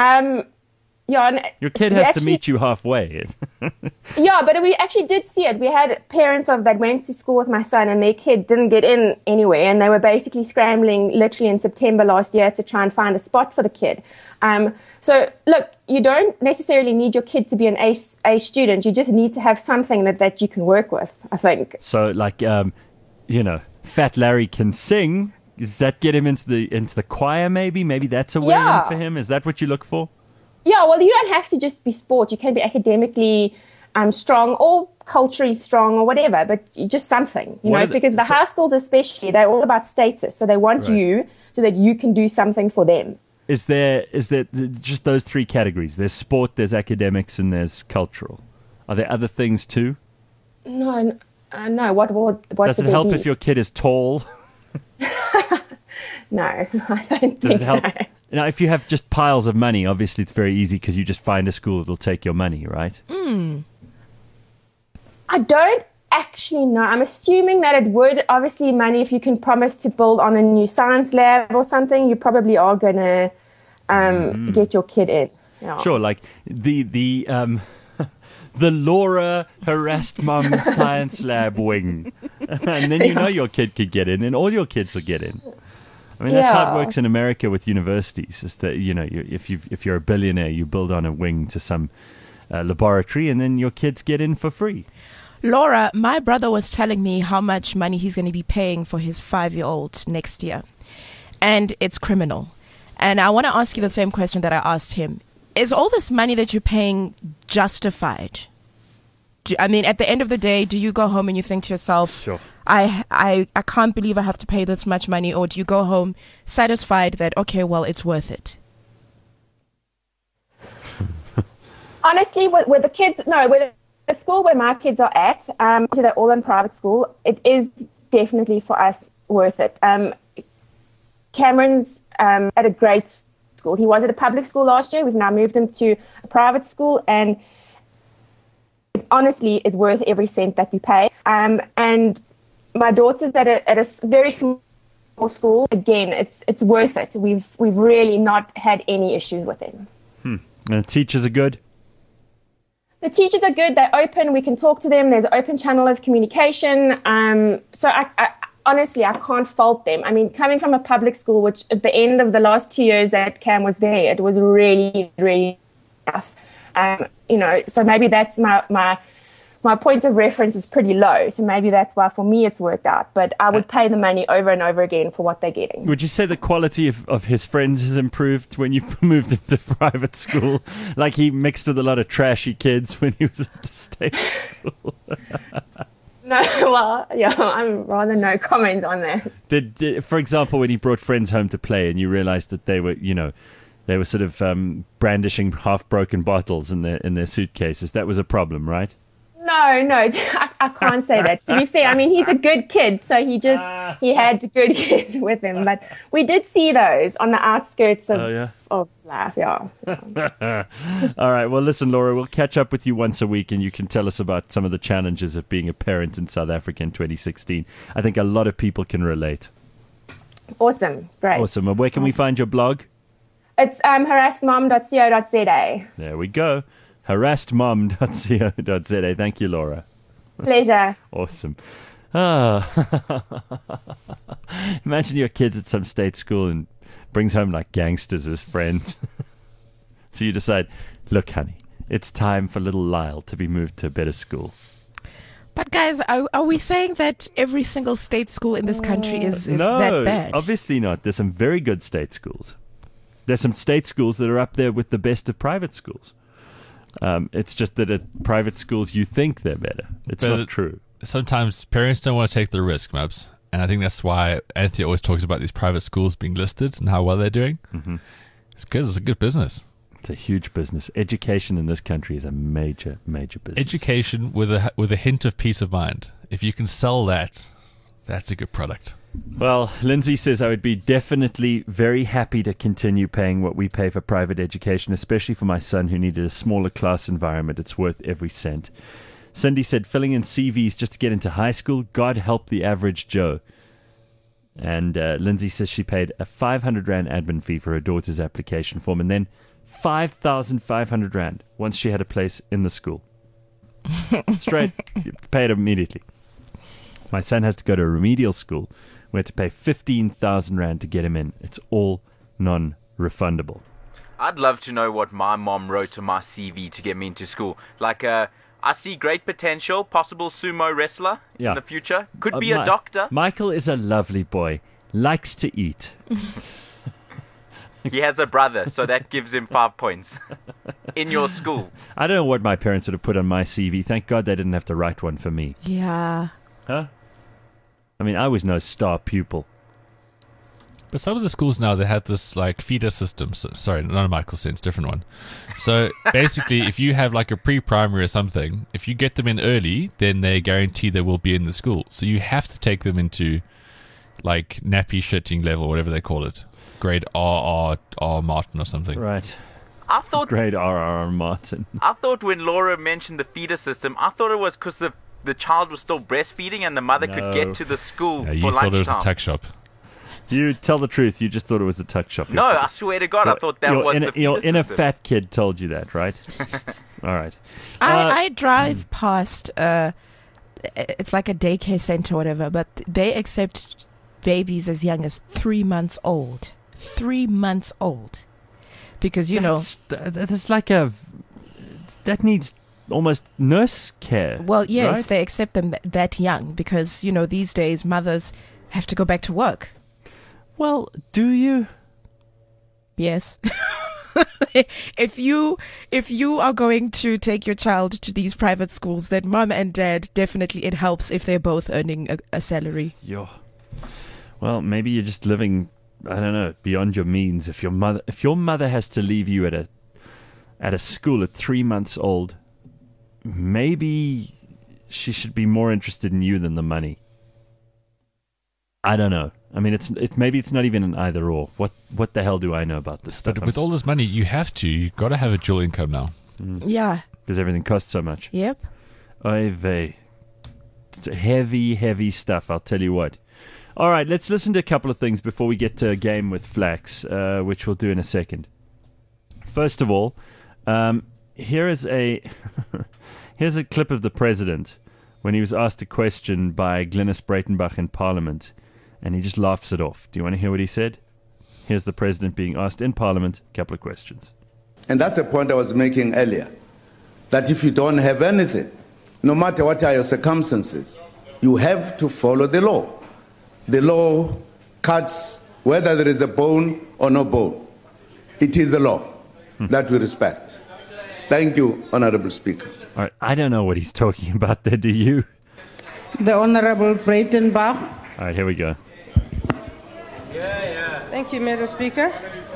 And your kid has to meet you halfway. Yeah, but we actually did see it. We had parents that went to school with my son and their kid didn't get in anywhere. And they were basically scrambling literally in September last year to try and find a spot for the kid. So, look, you don't necessarily need your kid to be an A student. You just need to have something that you can work with, I think. So, like, Fat Larry can sing. Does that get him into the choir maybe? Maybe that's a win for him? Is that what you look for? Yeah, well, you don't have to just be sport. You can be academically strong or culturally strong or whatever, but just something, because the high schools especially, they're all about status. So they want you so that you can do something for them. Is there just those 3 categories? There's sport, there's academics, and there's cultural. Are there other things too? No. What does it help if your kid is tall? No, I don't think so. Now, if you have just piles of money, obviously it's very easy because you just find a school that'll take your money, right? I don't actually know. I'm assuming that it would. Obviously, money, if you can promise to build on a new science lab or something, you probably are going to get your kid in. Yeah. Sure, like the Laura Harassed Mum Science Lab wing. And then your kid could get in and all your kids will get in. I mean, that's how it works in America with universities. Is that if you're a billionaire, you build on a wing to some laboratory, and then your kids get in for free. Laura, my brother was telling me how much money he's going to be paying for his 5-year-old next year, and it's criminal. And I want to ask you the same question that I asked him: is all this money that you're paying justified? I mean, at the end of the day, do you go home and you think to yourself, sure, I can't believe I have to pay this much money, or do you go home satisfied that, okay, well, it's worth it? Honestly, with the kids, with the school where my kids are at, so they're all in private school, it is definitely for us worth it. Cameron's at a great school. He was at a public school last year. We've now moved him to a private school, and it honestly is worth every cent that we pay. And my daughter's at a very small school. Again, it's worth it. We've really not had any issues with him. And the teachers are good? The teachers are good. They're open. We can talk to them. There's an open channel of communication. So honestly, I can't fault them. I mean, coming from a public school, which at the end of the last 2 years that Cam was there, it was really, really tough. So maybe that's my points of reference is pretty low. So maybe that's why for me it's worked out. But I would pay the money over and over again for what they're getting. Would you say the quality of his friends has improved when you moved him to private school? Like he mixed with a lot of trashy kids when he was at the state school? No, well, yeah, I'm rather no comment on that. For example, when he brought friends home to play and you realized that they were, they were sort of brandishing half-broken bottles in their suitcases, that was a problem, right? No, I can't say that. To be fair, I mean, he's a good kid, so he had good kids with him. But we did see those on the outskirts of life, yeah. All right, well, listen, Laura, we'll catch up with you once a week and you can tell us about some of the challenges of being a parent in South Africa in 2016. I think a lot of people can relate. Awesome, great. Awesome. And where can we find your blog? It's harassedmom.co.za. There we go. harassedmom.co.za. Thank you, Laura. Pleasure. Awesome. Imagine your kids at some state school and brings home like gangsters as friends. So you decide, look, honey, it's time for little Lyle to be moved to a better school. But guys, are we saying that every single state school in this country is no, that bad? Obviously not. There's some very good state schools. There's some state schools that are up there with the best of private schools. It's just that at private schools you think they're better. It's not true. Sometimes parents don't want to take the risk, Mubs. And I think that's why Anthony always talks about these private schools being listed and how well they're doing. Mm-hmm. It's because it's a good business. It's a huge business. Education in this country is a major, major business. Education with a hint of peace of mind. If you can sell that, that's a good product. Well, Lindsay says, I would be definitely very happy to continue paying what we pay for private education, especially for my son who needed a smaller class environment. It's worth every cent. Cindy said, filling in CVs just to get into high school, God help the average Joe. And Lindsay says she paid a 500 Rand admin fee for her daughter's application form and then 5,500 Rand once she had a place in the school. Straight, you pay it immediately. My son has to go to a remedial school. We had to pay 15,000 Rand to get him in. It's all non-refundable. I'd love to know what my mom wrote to my CV to get me into school. Like, I see great potential, possible sumo wrestler in the future. Could be a doctor. Michael is a lovely boy. Likes to eat. He has a brother, so that gives him 5 points in your school. I don't know what my parents would have put on my CV. Thank God they didn't have to write one for me. Yeah. Huh? I mean, I was no star pupil. But some of the schools now, they have this like feeder system. So, sorry, not a Michael sense, different one. So basically, if you have like a pre-primary or something, if you get them in early, then they guarantee they will be in the school. So you have to take them into like nappy shitting level, whatever they call it. Grade R Martin or something. Right. I thought Grade R Martin. I thought when Laura mentioned the feeder system, I thought it was because the child was still breastfeeding and the mother could get to the school for lunchtime. You thought it was a tuck shop. You tell the truth. You just thought it was the tuck shop. No, I swear to God, I thought that was the feeder Your inner system. fat kid told you that, right? All right. I drive past, it's like a daycare center or whatever, but they accept babies as young as 3 months old. 3 months old. Because, that's like that needs almost nurse care. Well, yes, right? They accept them that young because, these days mothers have to go back to work. Well, do you? Yes. If you are going to take your child to these private schools, then mom and dad, definitely it helps if they're both earning a salary. Well, maybe you're just living, I don't know, beyond your means. If your mother has to leave you at a school at 3 months old, maybe she should be more interested in you than the money. I don't know. I mean, maybe it's not even an either or. What the hell do I know about this stuff? But with all this money, you've got to have a dual income now. Yeah. Because everything costs so much. Yep. Oy vey. It's heavy, heavy stuff, I'll tell you what. All right, let's listen to a couple of things before we get to a game with Flax, which we'll do in a second. First of all, here's a clip of the president when he was asked a question by Glynis Breitenbach in Parliament, and he just laughs it off. Do you want to hear what he said? Here's the President being asked in Parliament a couple of questions. And that's the point I was making earlier, that if you don't have anything, no matter what are your circumstances, you have to follow the law. The law cuts whether there is a bone or no bone. It is the law that we respect. Thank you, Honorable Speaker. All right, I don't know what he's talking about there, do you? The Honorable Breitenbach. All right, here we go. Thank you, Madam Speaker.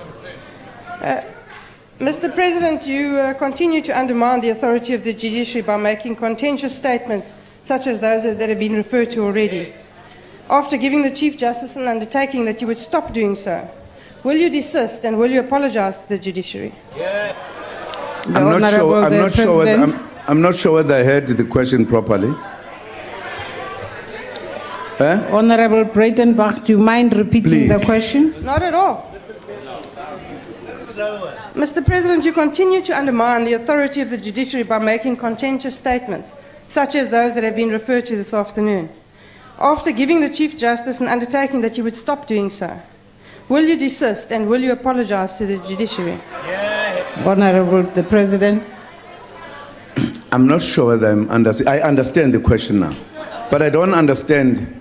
Mr. President, you continue to undermine the authority of the judiciary by making contentious statements such as those that have been referred to already. After giving the Chief Justice an undertaking that you would stop doing so, will you desist and will you apologize to the judiciary? I'm not sure whether I heard the question properly. Honorable Breitenbach, do you mind repeating the question? Not at all. Mr. President, you continue to undermine the authority of the judiciary by making contentious statements, such as those that have been referred to this afternoon. After giving the Chief Justice an undertaking that you would stop doing so, will you desist and will you apologize to the judiciary? Honorable the President. I'm not sure whether I understand the question now, but I don't understand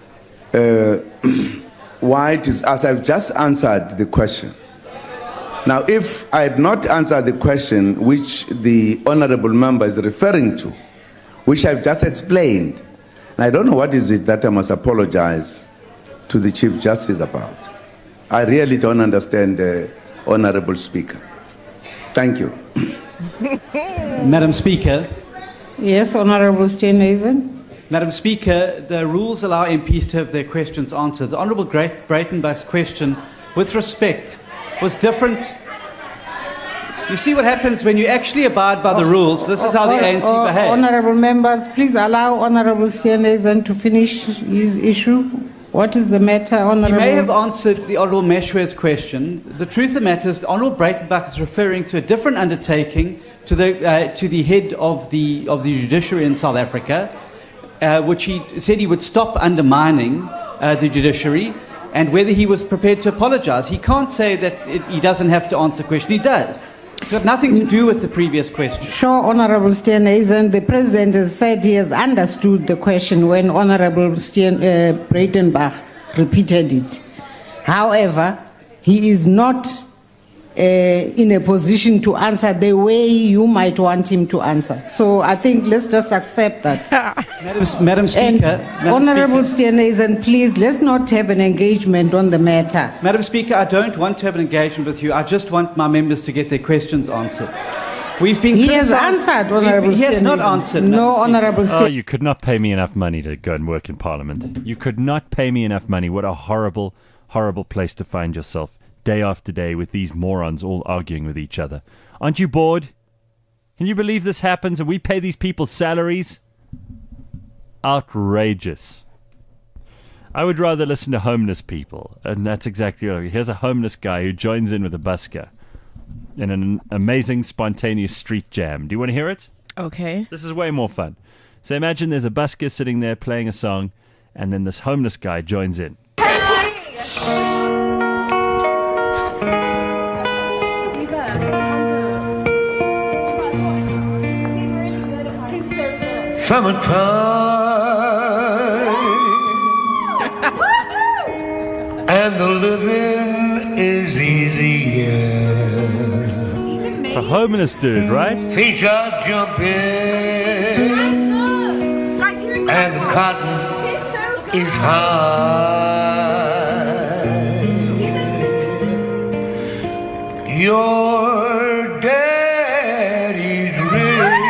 why it is, as I've just answered the question. Now, if I had not answered the question which the honorable member is referring to, which I've just explained, I don't know what is it that I must apologize to the Chief Justice about. I really don't understand, Honorable Speaker. Thank you. Madam Speaker. Yes, Honorable Steenhuisen. Madam Speaker, the rules allow MPs to have their questions answered. The Honourable Breitenbach's question, with respect, was different. You see what happens when you actually abide by the rules. This is how the ANC behaves. Honourable members, please allow Honourable Steenhuisen to finish his issue. What is the matter, Honourable? He may have answered the Honourable Meshwe's question. The truth of the matter is the Honourable Breitenbach is referring to a different undertaking to the head of the judiciary in South Africa, which he said he would stop undermining the judiciary, and whether he was prepared to apologise. He can't say that he doesn't have to answer the question. He does. It's got nothing to do with the previous question. Sure, Honourable Steenhuisen. The President has said he has understood the question when Honourable Breitenbach repeated it. However, he is not in a position to answer the way you might want him to answer. So I think let's just accept that. Madam Speaker. Honourable Steenhuisen, please, let's not have an engagement on the matter. Madam Speaker, I don't want to have an engagement with you. I just want my members to get their questions answered. We've been He has answered, Honourable Steenhuisen. He has not answered. No, Honourable Steenhuisen. Oh, you could not pay me enough money to go and work in Parliament. You could not pay me enough money. What a horrible, horrible place to find yourself, day after day, with these morons all arguing with each other. Aren't you bored? Can you believe this happens and we pay these people salaries? Outrageous. I would rather listen to homeless people, and that's exactly right. Here's a homeless guy who joins in with a busker in an amazing spontaneous street jam. Do you want to hear it? Okay. This is way more fun. So imagine there's a busker sitting there playing a song, and then this homeless guy joins in. Summertime and the living is easier. It's a homeless dude, right? Fish are jumping and the cotton is high. Your daddy's rich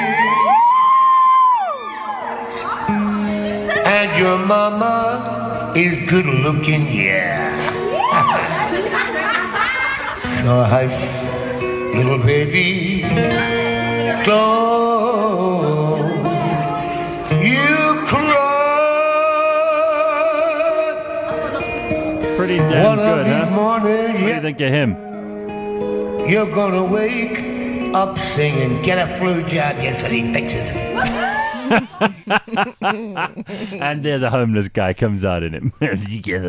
and your mama is good looking, yeah. So hush, little baby, close you cry. Pretty damn One good, of these huh? mornings, What do you think of him? you're gonna wake up singing. Get a flu job, yes, what he fixes. And there the homeless guy comes out in him. I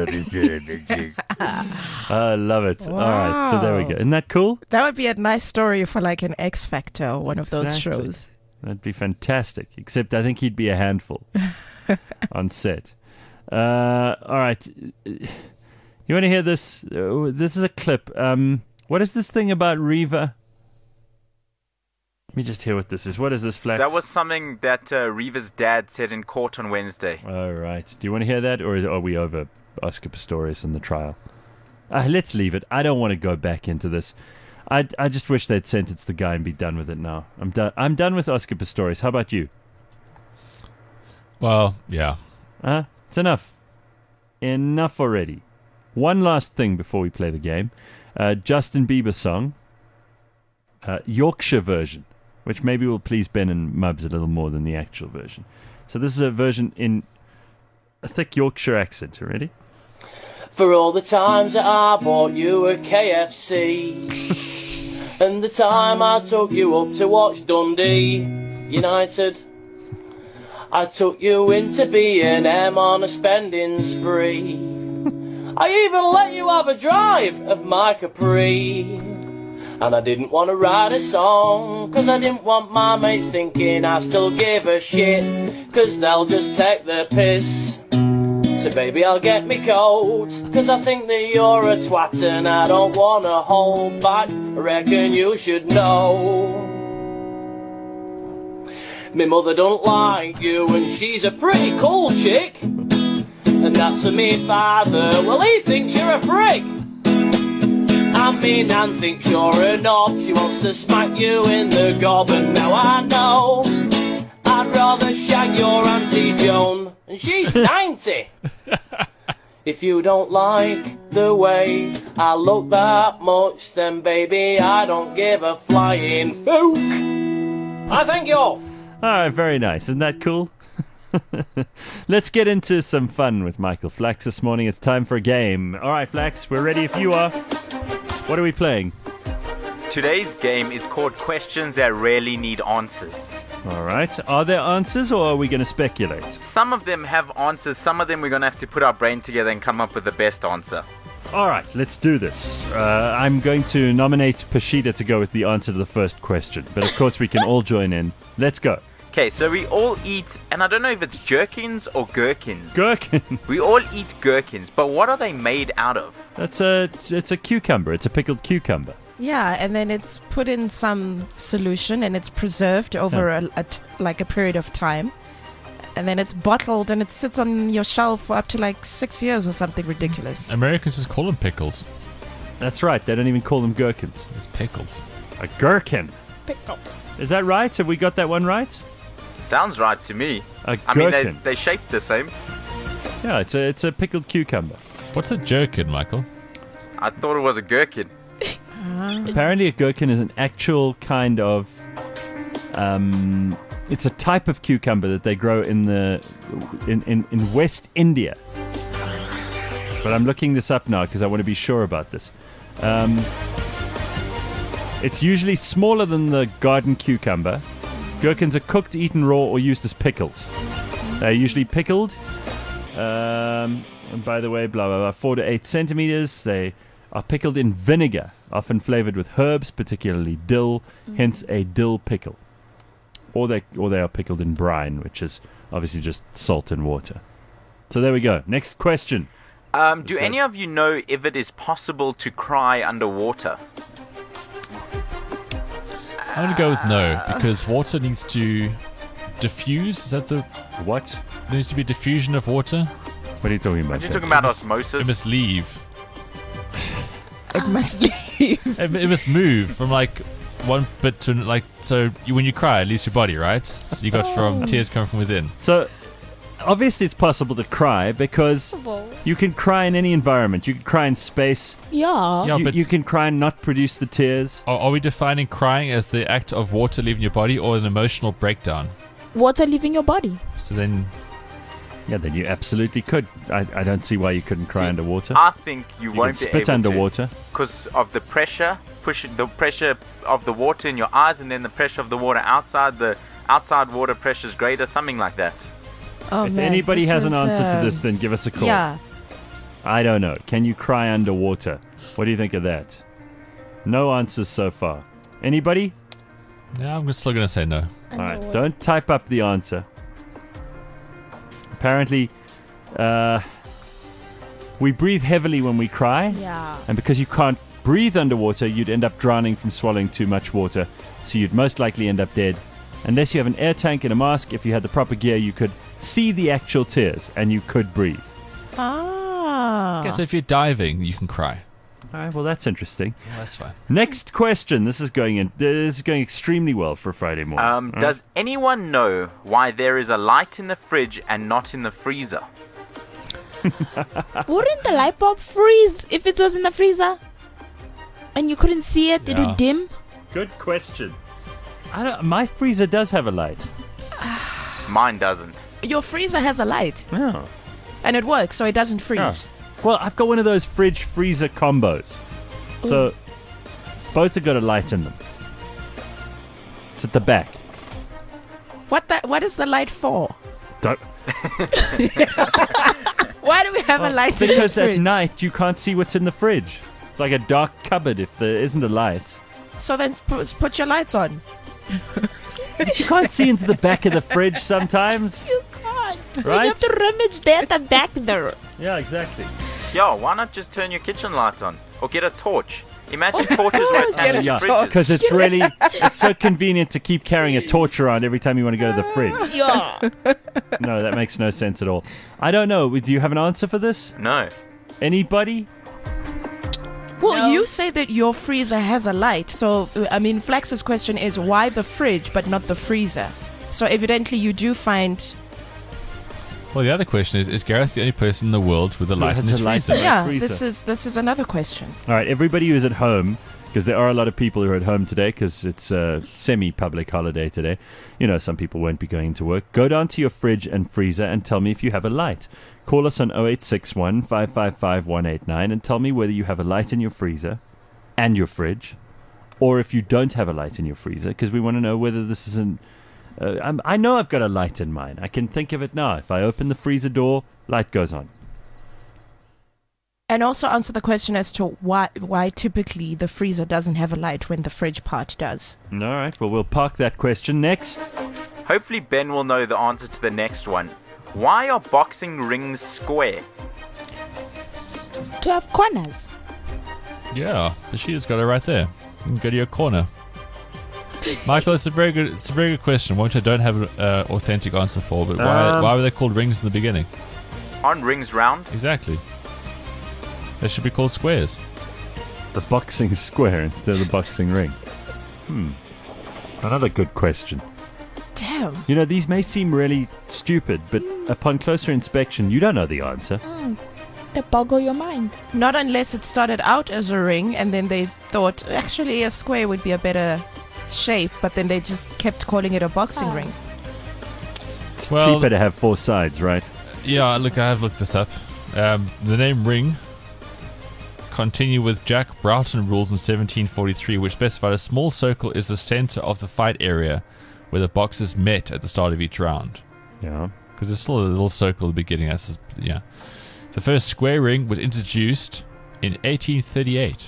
love it. Wow. All right, so there we go. Isn't that cool? That would be a nice story for like an X Factor or one of those Exactly. shows. That'd be fantastic. Except I think he'd be a handful on set. All right. You want to hear this? This is a clip. What is this thing about Reva? Let me just hear what this is. What is this, Flax? That was something that Reva's dad said in court on Wednesday. All right. Do you want to hear that, or are we over Oscar Pistorius and the trial? Let's leave it. I don't want to go back into this. I just wish they'd sentence the guy and be done with it now. I'm done with Oscar Pistorius. How about you? Well, yeah. It's enough. Enough already. One last thing before we play the game. Justin Bieber song. Yorkshire version, which maybe will please Ben and Mubs a little more than the actual version. So this is a version in a thick Yorkshire accent. You ready? For all the times that I bought you a KFC and the time I took you up to watch Dundee United, I took you into B&M on a spending spree. I even let you have a drive of my Capri. And I didn't want to write a song, cause I didn't want my mates thinking I still give a shit, cause they'll just take the piss. So baby, I'll get me coat, cause I think that you're a twat and I don't want to hold back. I reckon you should know. Me mother don't like you and she's a pretty cool chick, and that's for me father, well he thinks you're a prick. I mean, Nan thinks you're a knob. She wants to smack you in the gob, and now I know I'd rather shag your Auntie Joan, and she's 90. If you don't like the way I look that much, then baby, I don't give a flying fook. I thank you all. All right, very nice. Isn't that cool? Let's get into some fun with Michael Flax this morning. It's time for a game. All right, Flax, we're ready if you are. What are we playing? Today's game is called Questions That Rarely Need Answers. All right. Are there answers, or are we going to speculate? Some of them have answers. Some of them we're going to have to put our brain together and come up with the best answer. All right, let's do this. I'm going to nominate Pashida to go with the answer to the first question. But, of course, we can all join in. Let's go. Okay, so we all eat, and I don't know if it's jerkins or gherkins. Gherkins. We all eat gherkins, but what are they made out of? It's a cucumber. It's a pickled cucumber. Yeah, and then it's put in some solution and it's preserved over a period of time. And then it's bottled and it sits on your shelf for up to like 6 years or something ridiculous. Americans just call them pickles. That's right. They don't even call them gherkins. It's pickles. A gherkin. Pickles. Is that right? Have we got that one right? Sounds right to me. A I mean, gherkin. they shaped the same. Yeah, it's a pickled cucumber. What's a jerkin, Michael? I thought it was a gherkin. Apparently, a gherkin is an actual kind of. It's a type of cucumber that they grow in West India. But I'm looking this up now because I want to be sure about this. It's usually smaller than the garden cucumber. Gherkins are cooked, eaten raw, or used as pickles. They're usually pickled. And by the way, blah, blah, blah, 4 to 8 centimeters. They are pickled in vinegar, often flavored with herbs, particularly dill, hence a dill pickle. Or they are pickled in brine, which is obviously just salt and water. So there we go. Next question. Do any of you know if it is possible to cry underwater? I'm going to go with no, because water needs to diffuse. Is that the... What? There needs to be diffusion of water? What are you talking about? Are you talking about osmosis? It must leave. It must leave. It must move from like one bit to like... So when you cry, it leaves your body, right? So you got from tears coming from within. So... Obviously, it's possible to cry because you can cry in any environment. You can cry in space. Yeah. But you can cry and not produce the tears. Are we defining crying as the act of water leaving your body or an emotional breakdown? Water leaving your body. So then... Yeah, then you absolutely could. I don't see why you couldn't cry underwater. I think you won't can be spit able underwater. because of the pressure, the pressure of the water in your eyes, and then the pressure of the water outside the outside water pressure is greater, something like that. Oh, If man, anybody this has an is, answer to this, then give us a call. Yeah. I don't know. Can you cry underwater? What do you think of that? No answers so far. Anybody? Yeah, I'm still going to say no. All right, don't type up the answer. Apparently, we breathe heavily when we cry. Yeah. And because you can't breathe underwater, you'd end up drowning from swallowing too much water. So you'd most likely end up dead. Unless you have an air tank and a mask, if you had the proper gear, you could see the actual tears and you could breathe. Ah. Okay, so if you're diving, you can cry. All right, well, that's interesting. Yeah, that's fine. Next question. This is going extremely well for Friday morning. All right. Does anyone know why there is a light in the fridge and not in the freezer? Wouldn't the light bulb freeze if it was in the freezer? And you couldn't see it? It Yeah. would dim? Good question. My freezer does have a light. Mine doesn't. Your freezer has a light. Yeah. And it works, so it doesn't freeze. Yeah. Well, I've got one of those fridge-freezer combos. So, both have got a light in them. It's at the back. What is the light for? Don't. Why do we have a light in the Because fridge? at night, you can't see what's in the fridge. It's like a dark cupboard if there isn't a light. So then put your lights on. But you can't see into the back of the fridge sometimes. You can't. Right? You have to rummage there at the back there. Yeah, exactly. Yo, why not just turn your kitchen light on? Or get a torch. Imagine torches were attached to Yeah, fridges. because it's so convenient to keep carrying a torch around every time you want to go to the fridge. Yeah. No, that makes no sense at all. I don't know. Do you have an answer for this? No. Anybody? Well, you say that your freezer has a light. So, I mean, Flax's question is why the fridge but not the freezer? So, evidently, you do find. Well, the other question is Gareth the only person in the world with a light in has his a light freezer? in their Yeah, freezer. this is another question. All right, everybody who's at home, because there are a lot of people who are at home today because it's a semi-public holiday today. You know, some people won't be going to work. Go down to your fridge and freezer and tell me if you have a light. Call us on 0861 555 189 and tell me whether you have a light in your freezer and your fridge, or if you don't have a light in your freezer, because we want to know whether this is an... I know I've got a light in mine. I can think of it now. If I open the freezer door, light goes on. And also answer the question as to why typically the freezer doesn't have a light when the fridge part does. All right, well, we'll park that question next. Hopefully Ben will know the answer to the next one. Why are boxing rings square? To have corners. Yeah, the sheet's got it right there. You can go to your corner. Michael, it's a very good question, which I don't have an authentic answer for. But why were they called rings in the beginning? Aren't rings round? Exactly. They should be called squares. The boxing square instead of the boxing ring. Another good question. Damn. You know, these may seem really stupid, but upon closer inspection, you don't know the answer. To boggle your mind. Not unless it started out as a ring and then they thought actually a square would be a better shape, but then they just kept calling it a boxing ring. It's Well- cheaper to have four sides, right? Yeah, look, I have looked this up. The name ring continue with Jack Broughton rules in 1743, which specified a small circle is the center of the fight area where the boxers met at the start of each round. Yeah. Because there's still a little circle at the beginning. Yeah. The first square ring was introduced in 1838.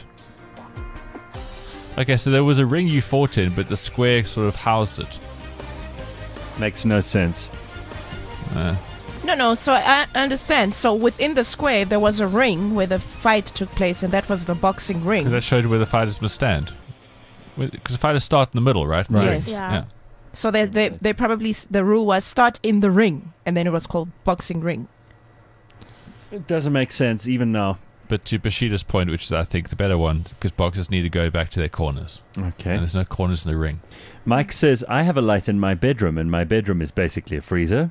Okay, so there was a ring you fought in, but the square sort of housed it. Makes no sense. No, so I understand. So within the square, there was a ring where the fight took place, and that was the boxing ring. Because that showed where the fighters must stand. Because the fighters start in the middle, right? Yes. Yeah. So they probably, the rule was start in the ring, and then it was called boxing ring. It doesn't make sense, even now. But to Bashida's point, which is, I think, the better one, because boxers need to go back to their corners. Okay. And there's no corners in the ring. Mike says, I have a light in my bedroom, and my bedroom is basically a freezer.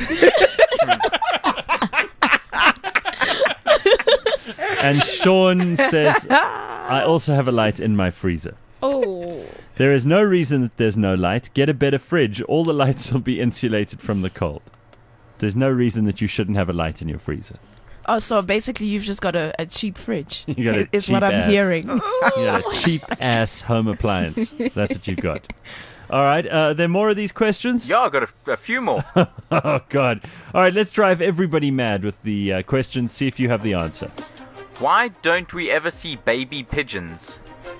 And Sean says, I also have a light in my freezer. Oh. There is no reason that there's no light. Get a better fridge. All the lights will be insulated from the cold. There's no reason that you shouldn't have a light in your freezer. Oh, so basically you've just got a cheap fridge. You got a is what I'm cheap-ass- hearing. You got a cheap-ass home appliance. That's what you've got. All right. Are there more of these questions? Yeah, I got a few more. Oh, God. All right, let's drive everybody mad with the questions. See if you have the answer. Why don't we ever see baby pigeons?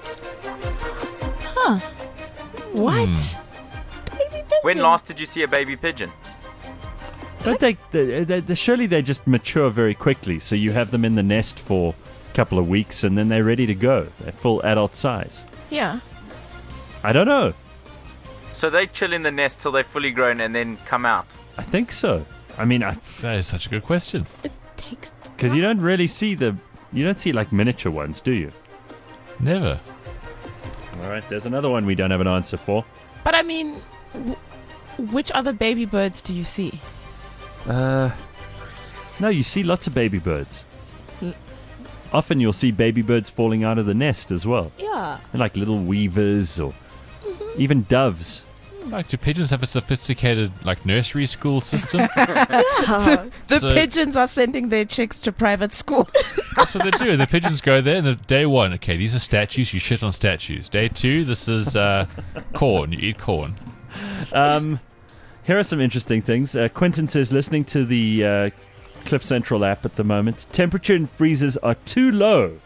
Huh. What? Baby pigeon. When last did you see a baby pigeon? Don't they surely they just mature very quickly, so you have them in the nest for a couple of weeks and then they're ready to go. They're full adult size. Yeah. I don't know. So they chill in the nest till they're fully grown and then come out? I think so. I mean, that is such a good question. Because you don't really see like miniature ones, do you? Never. All right, there's another one we don't have an answer for. But I mean, which other baby birds do you see? No, you see lots of baby birds. Often you'll see baby birds falling out of the nest as well. Yeah. They're like little weavers or even doves. Like, do pigeons have a sophisticated, like, nursery school system? The pigeons are sending their chicks to private school. That's what they do. The pigeons go there, and day one, okay, these are statues, you shit on statues. Day two, this is corn, you eat corn. Here are some interesting things. Quentin says, listening to the Cliff Central app at the moment, temperature in freezers are too low.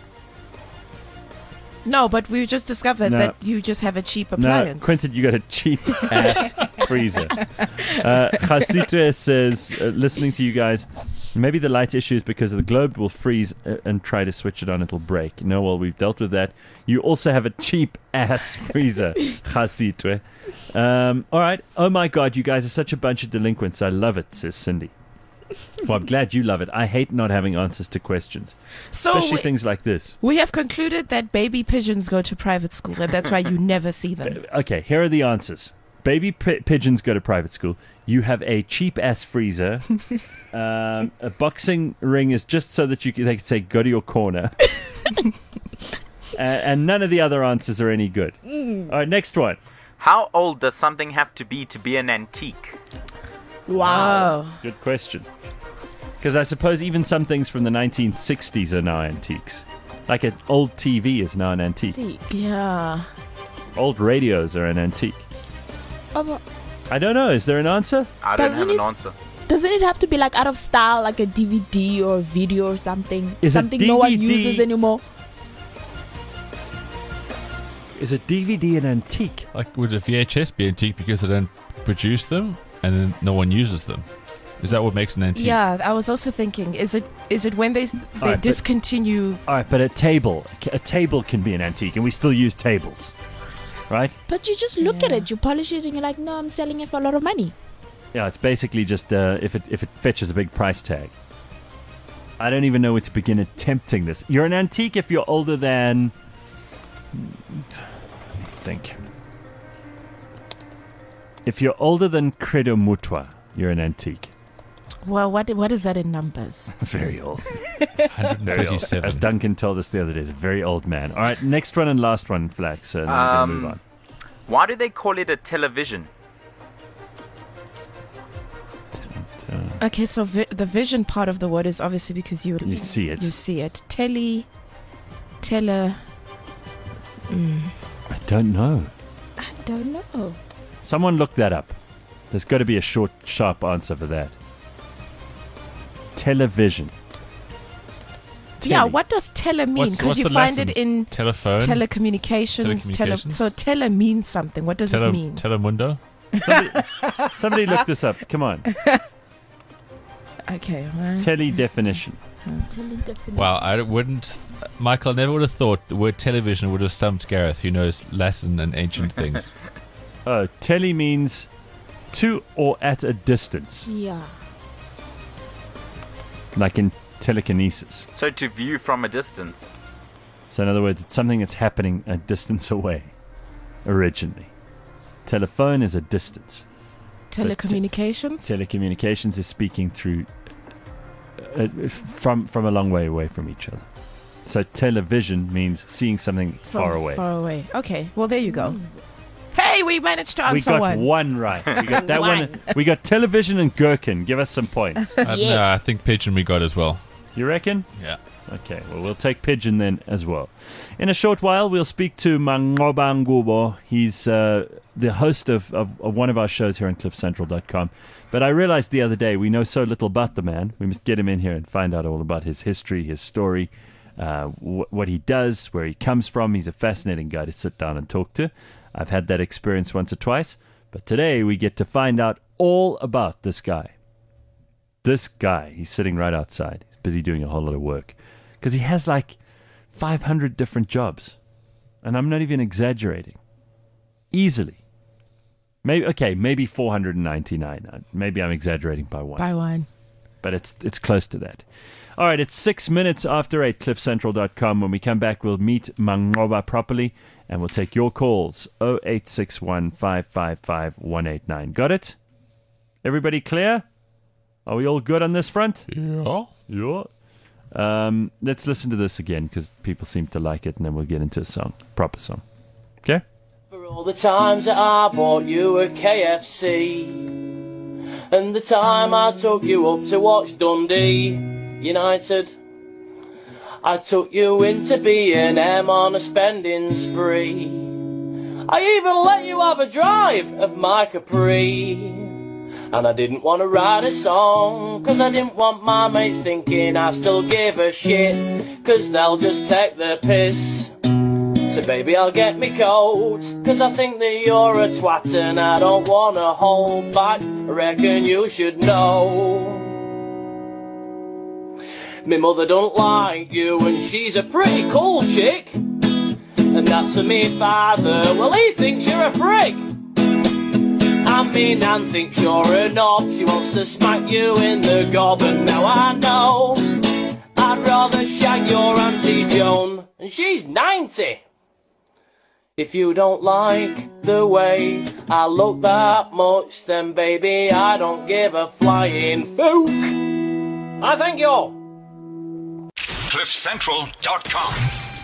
No, but we just discovered that you just have a cheap appliance. No, Quentin, you got a cheap ass freezer. Khasitra says, listening to you guys, maybe the light issue is because the globe will freeze and try to switch it on, it'll break. No, well, we've dealt with that. You also have a cheap ass freezer, Khasitra. All right. Oh my God, you guys are such a bunch of delinquents. I love it, says Cindy. Well, I'm glad you love it. I hate not having answers to questions, especially things like this. We have concluded that baby pigeons go to private school, and that's why you never see them. Okay, here are the answers. Baby pigeons go to private school. You have a cheap-ass freezer. A boxing ring is just so that they can say, go to your corner. And none of the other answers are any good. All right, next one. How old does something have to be an antique? Wow. Good question. Because I suppose even some things from the 1960s are now antiques. Like an old TV is now an antique. Yeah. Old radios are an antique. Oh, I don't know. Is there an answer? I don't have an answer. Doesn't it have to be like out of style, like a DVD or video or something? Is something a DVD, no one uses anymore? Is a DVD an antique? Like, would a VHS be antique because they don't produce them and then no one uses them? Is that what makes an antique? Yeah, I was also thinking, is it when they right, discontinue... All right, but a table can be an antique, and we still use tables, right? But you just look at it, you polish it, and you're like, no, I'm selling it for a lot of money. Yeah, it's basically just if it fetches a big price tag. I don't even know where to begin attempting this. You're an antique if you're older than... Let me think. If you're older than Credo Mutwa, you're an antique. Well, what is that in numbers? Very old. 137. As Duncan told us the other day, he's a very old man. All right, next one and last one, Flax. And then we're going to move on. Why do they call it a television? Okay, so the vision part of the word is obviously because you see it. You see it. Tele. I don't know. I don't know. Someone look that up. There's got to be a short, sharp answer for that. Television. Yeah, what does tele mean? Because you find it in telephone, telecommunications. So tele means something. What does it mean? Telemundo. Somebody look this up. Come on. Okay. Right. Tele definition. Wow, Michael, I never would have thought the word television would have stumped Gareth, who knows Latin and ancient things. Tele means to or at a distance. Yeah. Like in telekinesis. So to view from a distance. So in other words, it's something that's happening a distance away, originally. Telephone is a distance. Telecommunications? Telecommunications is speaking through from a long way away from each other. So television means seeing something far away. Far away. Okay, well there you go. Hey, we managed to answer one. We got one right. We got that one. We got television and gherkin. Give us some points. No, I think pigeon we got as well. You reckon? Yeah. Okay, well, we'll take Pigeon then as well. In a short while, we'll speak to Mangoba Ngubo. He's the host of one of our shows here on CliffCentral.com. But I realized the other day we know so little about the man. We must get him in here and find out all about his history, his story, what he does, where he comes from. He's a fascinating guy to sit down and talk to. I've had that experience once or twice. But today we get to find out all about this guy. This guy, he's sitting right outside. He's busy doing a whole lot of work. Because he has like 500 different jobs. And I'm not even exaggerating. Easily. Maybe 499. Maybe I'm exaggerating by one. By one. But it's close to that. All right, it's 6 minutes after 8, cliffcentral.com. When we come back, we'll meet Mangoba properly, and we'll take your calls. 0861 555 189. Got it? Everybody clear? Are we all good on this front? Yeah. Yeah. Let's listen to this again because people seem to like it, and then we'll get into a song, proper song. Okay? For all the times that I bought you a KFC, and the time I took you up to watch Dundee United, I took you into B&M on a spending spree. I even let you have a drive of my Capri. And I didn't want to write a song, cause I didn't want my mates thinking I still give a shit, cause they'll just take the piss. So baby, I'll get me coat, cause I think that you're a twat and I don't wanna hold back. I reckon you should know me mother don't like you and she's a pretty cool chick, and that's for me father, well he thinks you're a prick. I mean, Nan thinks you're a knob. She wants to smack you in the gob. And now I know I'd rather shag your Auntie Joan, and she's 90. If you don't like the way I look that much, then baby, I don't give a flying fook. I thank you. CliffCentral.com.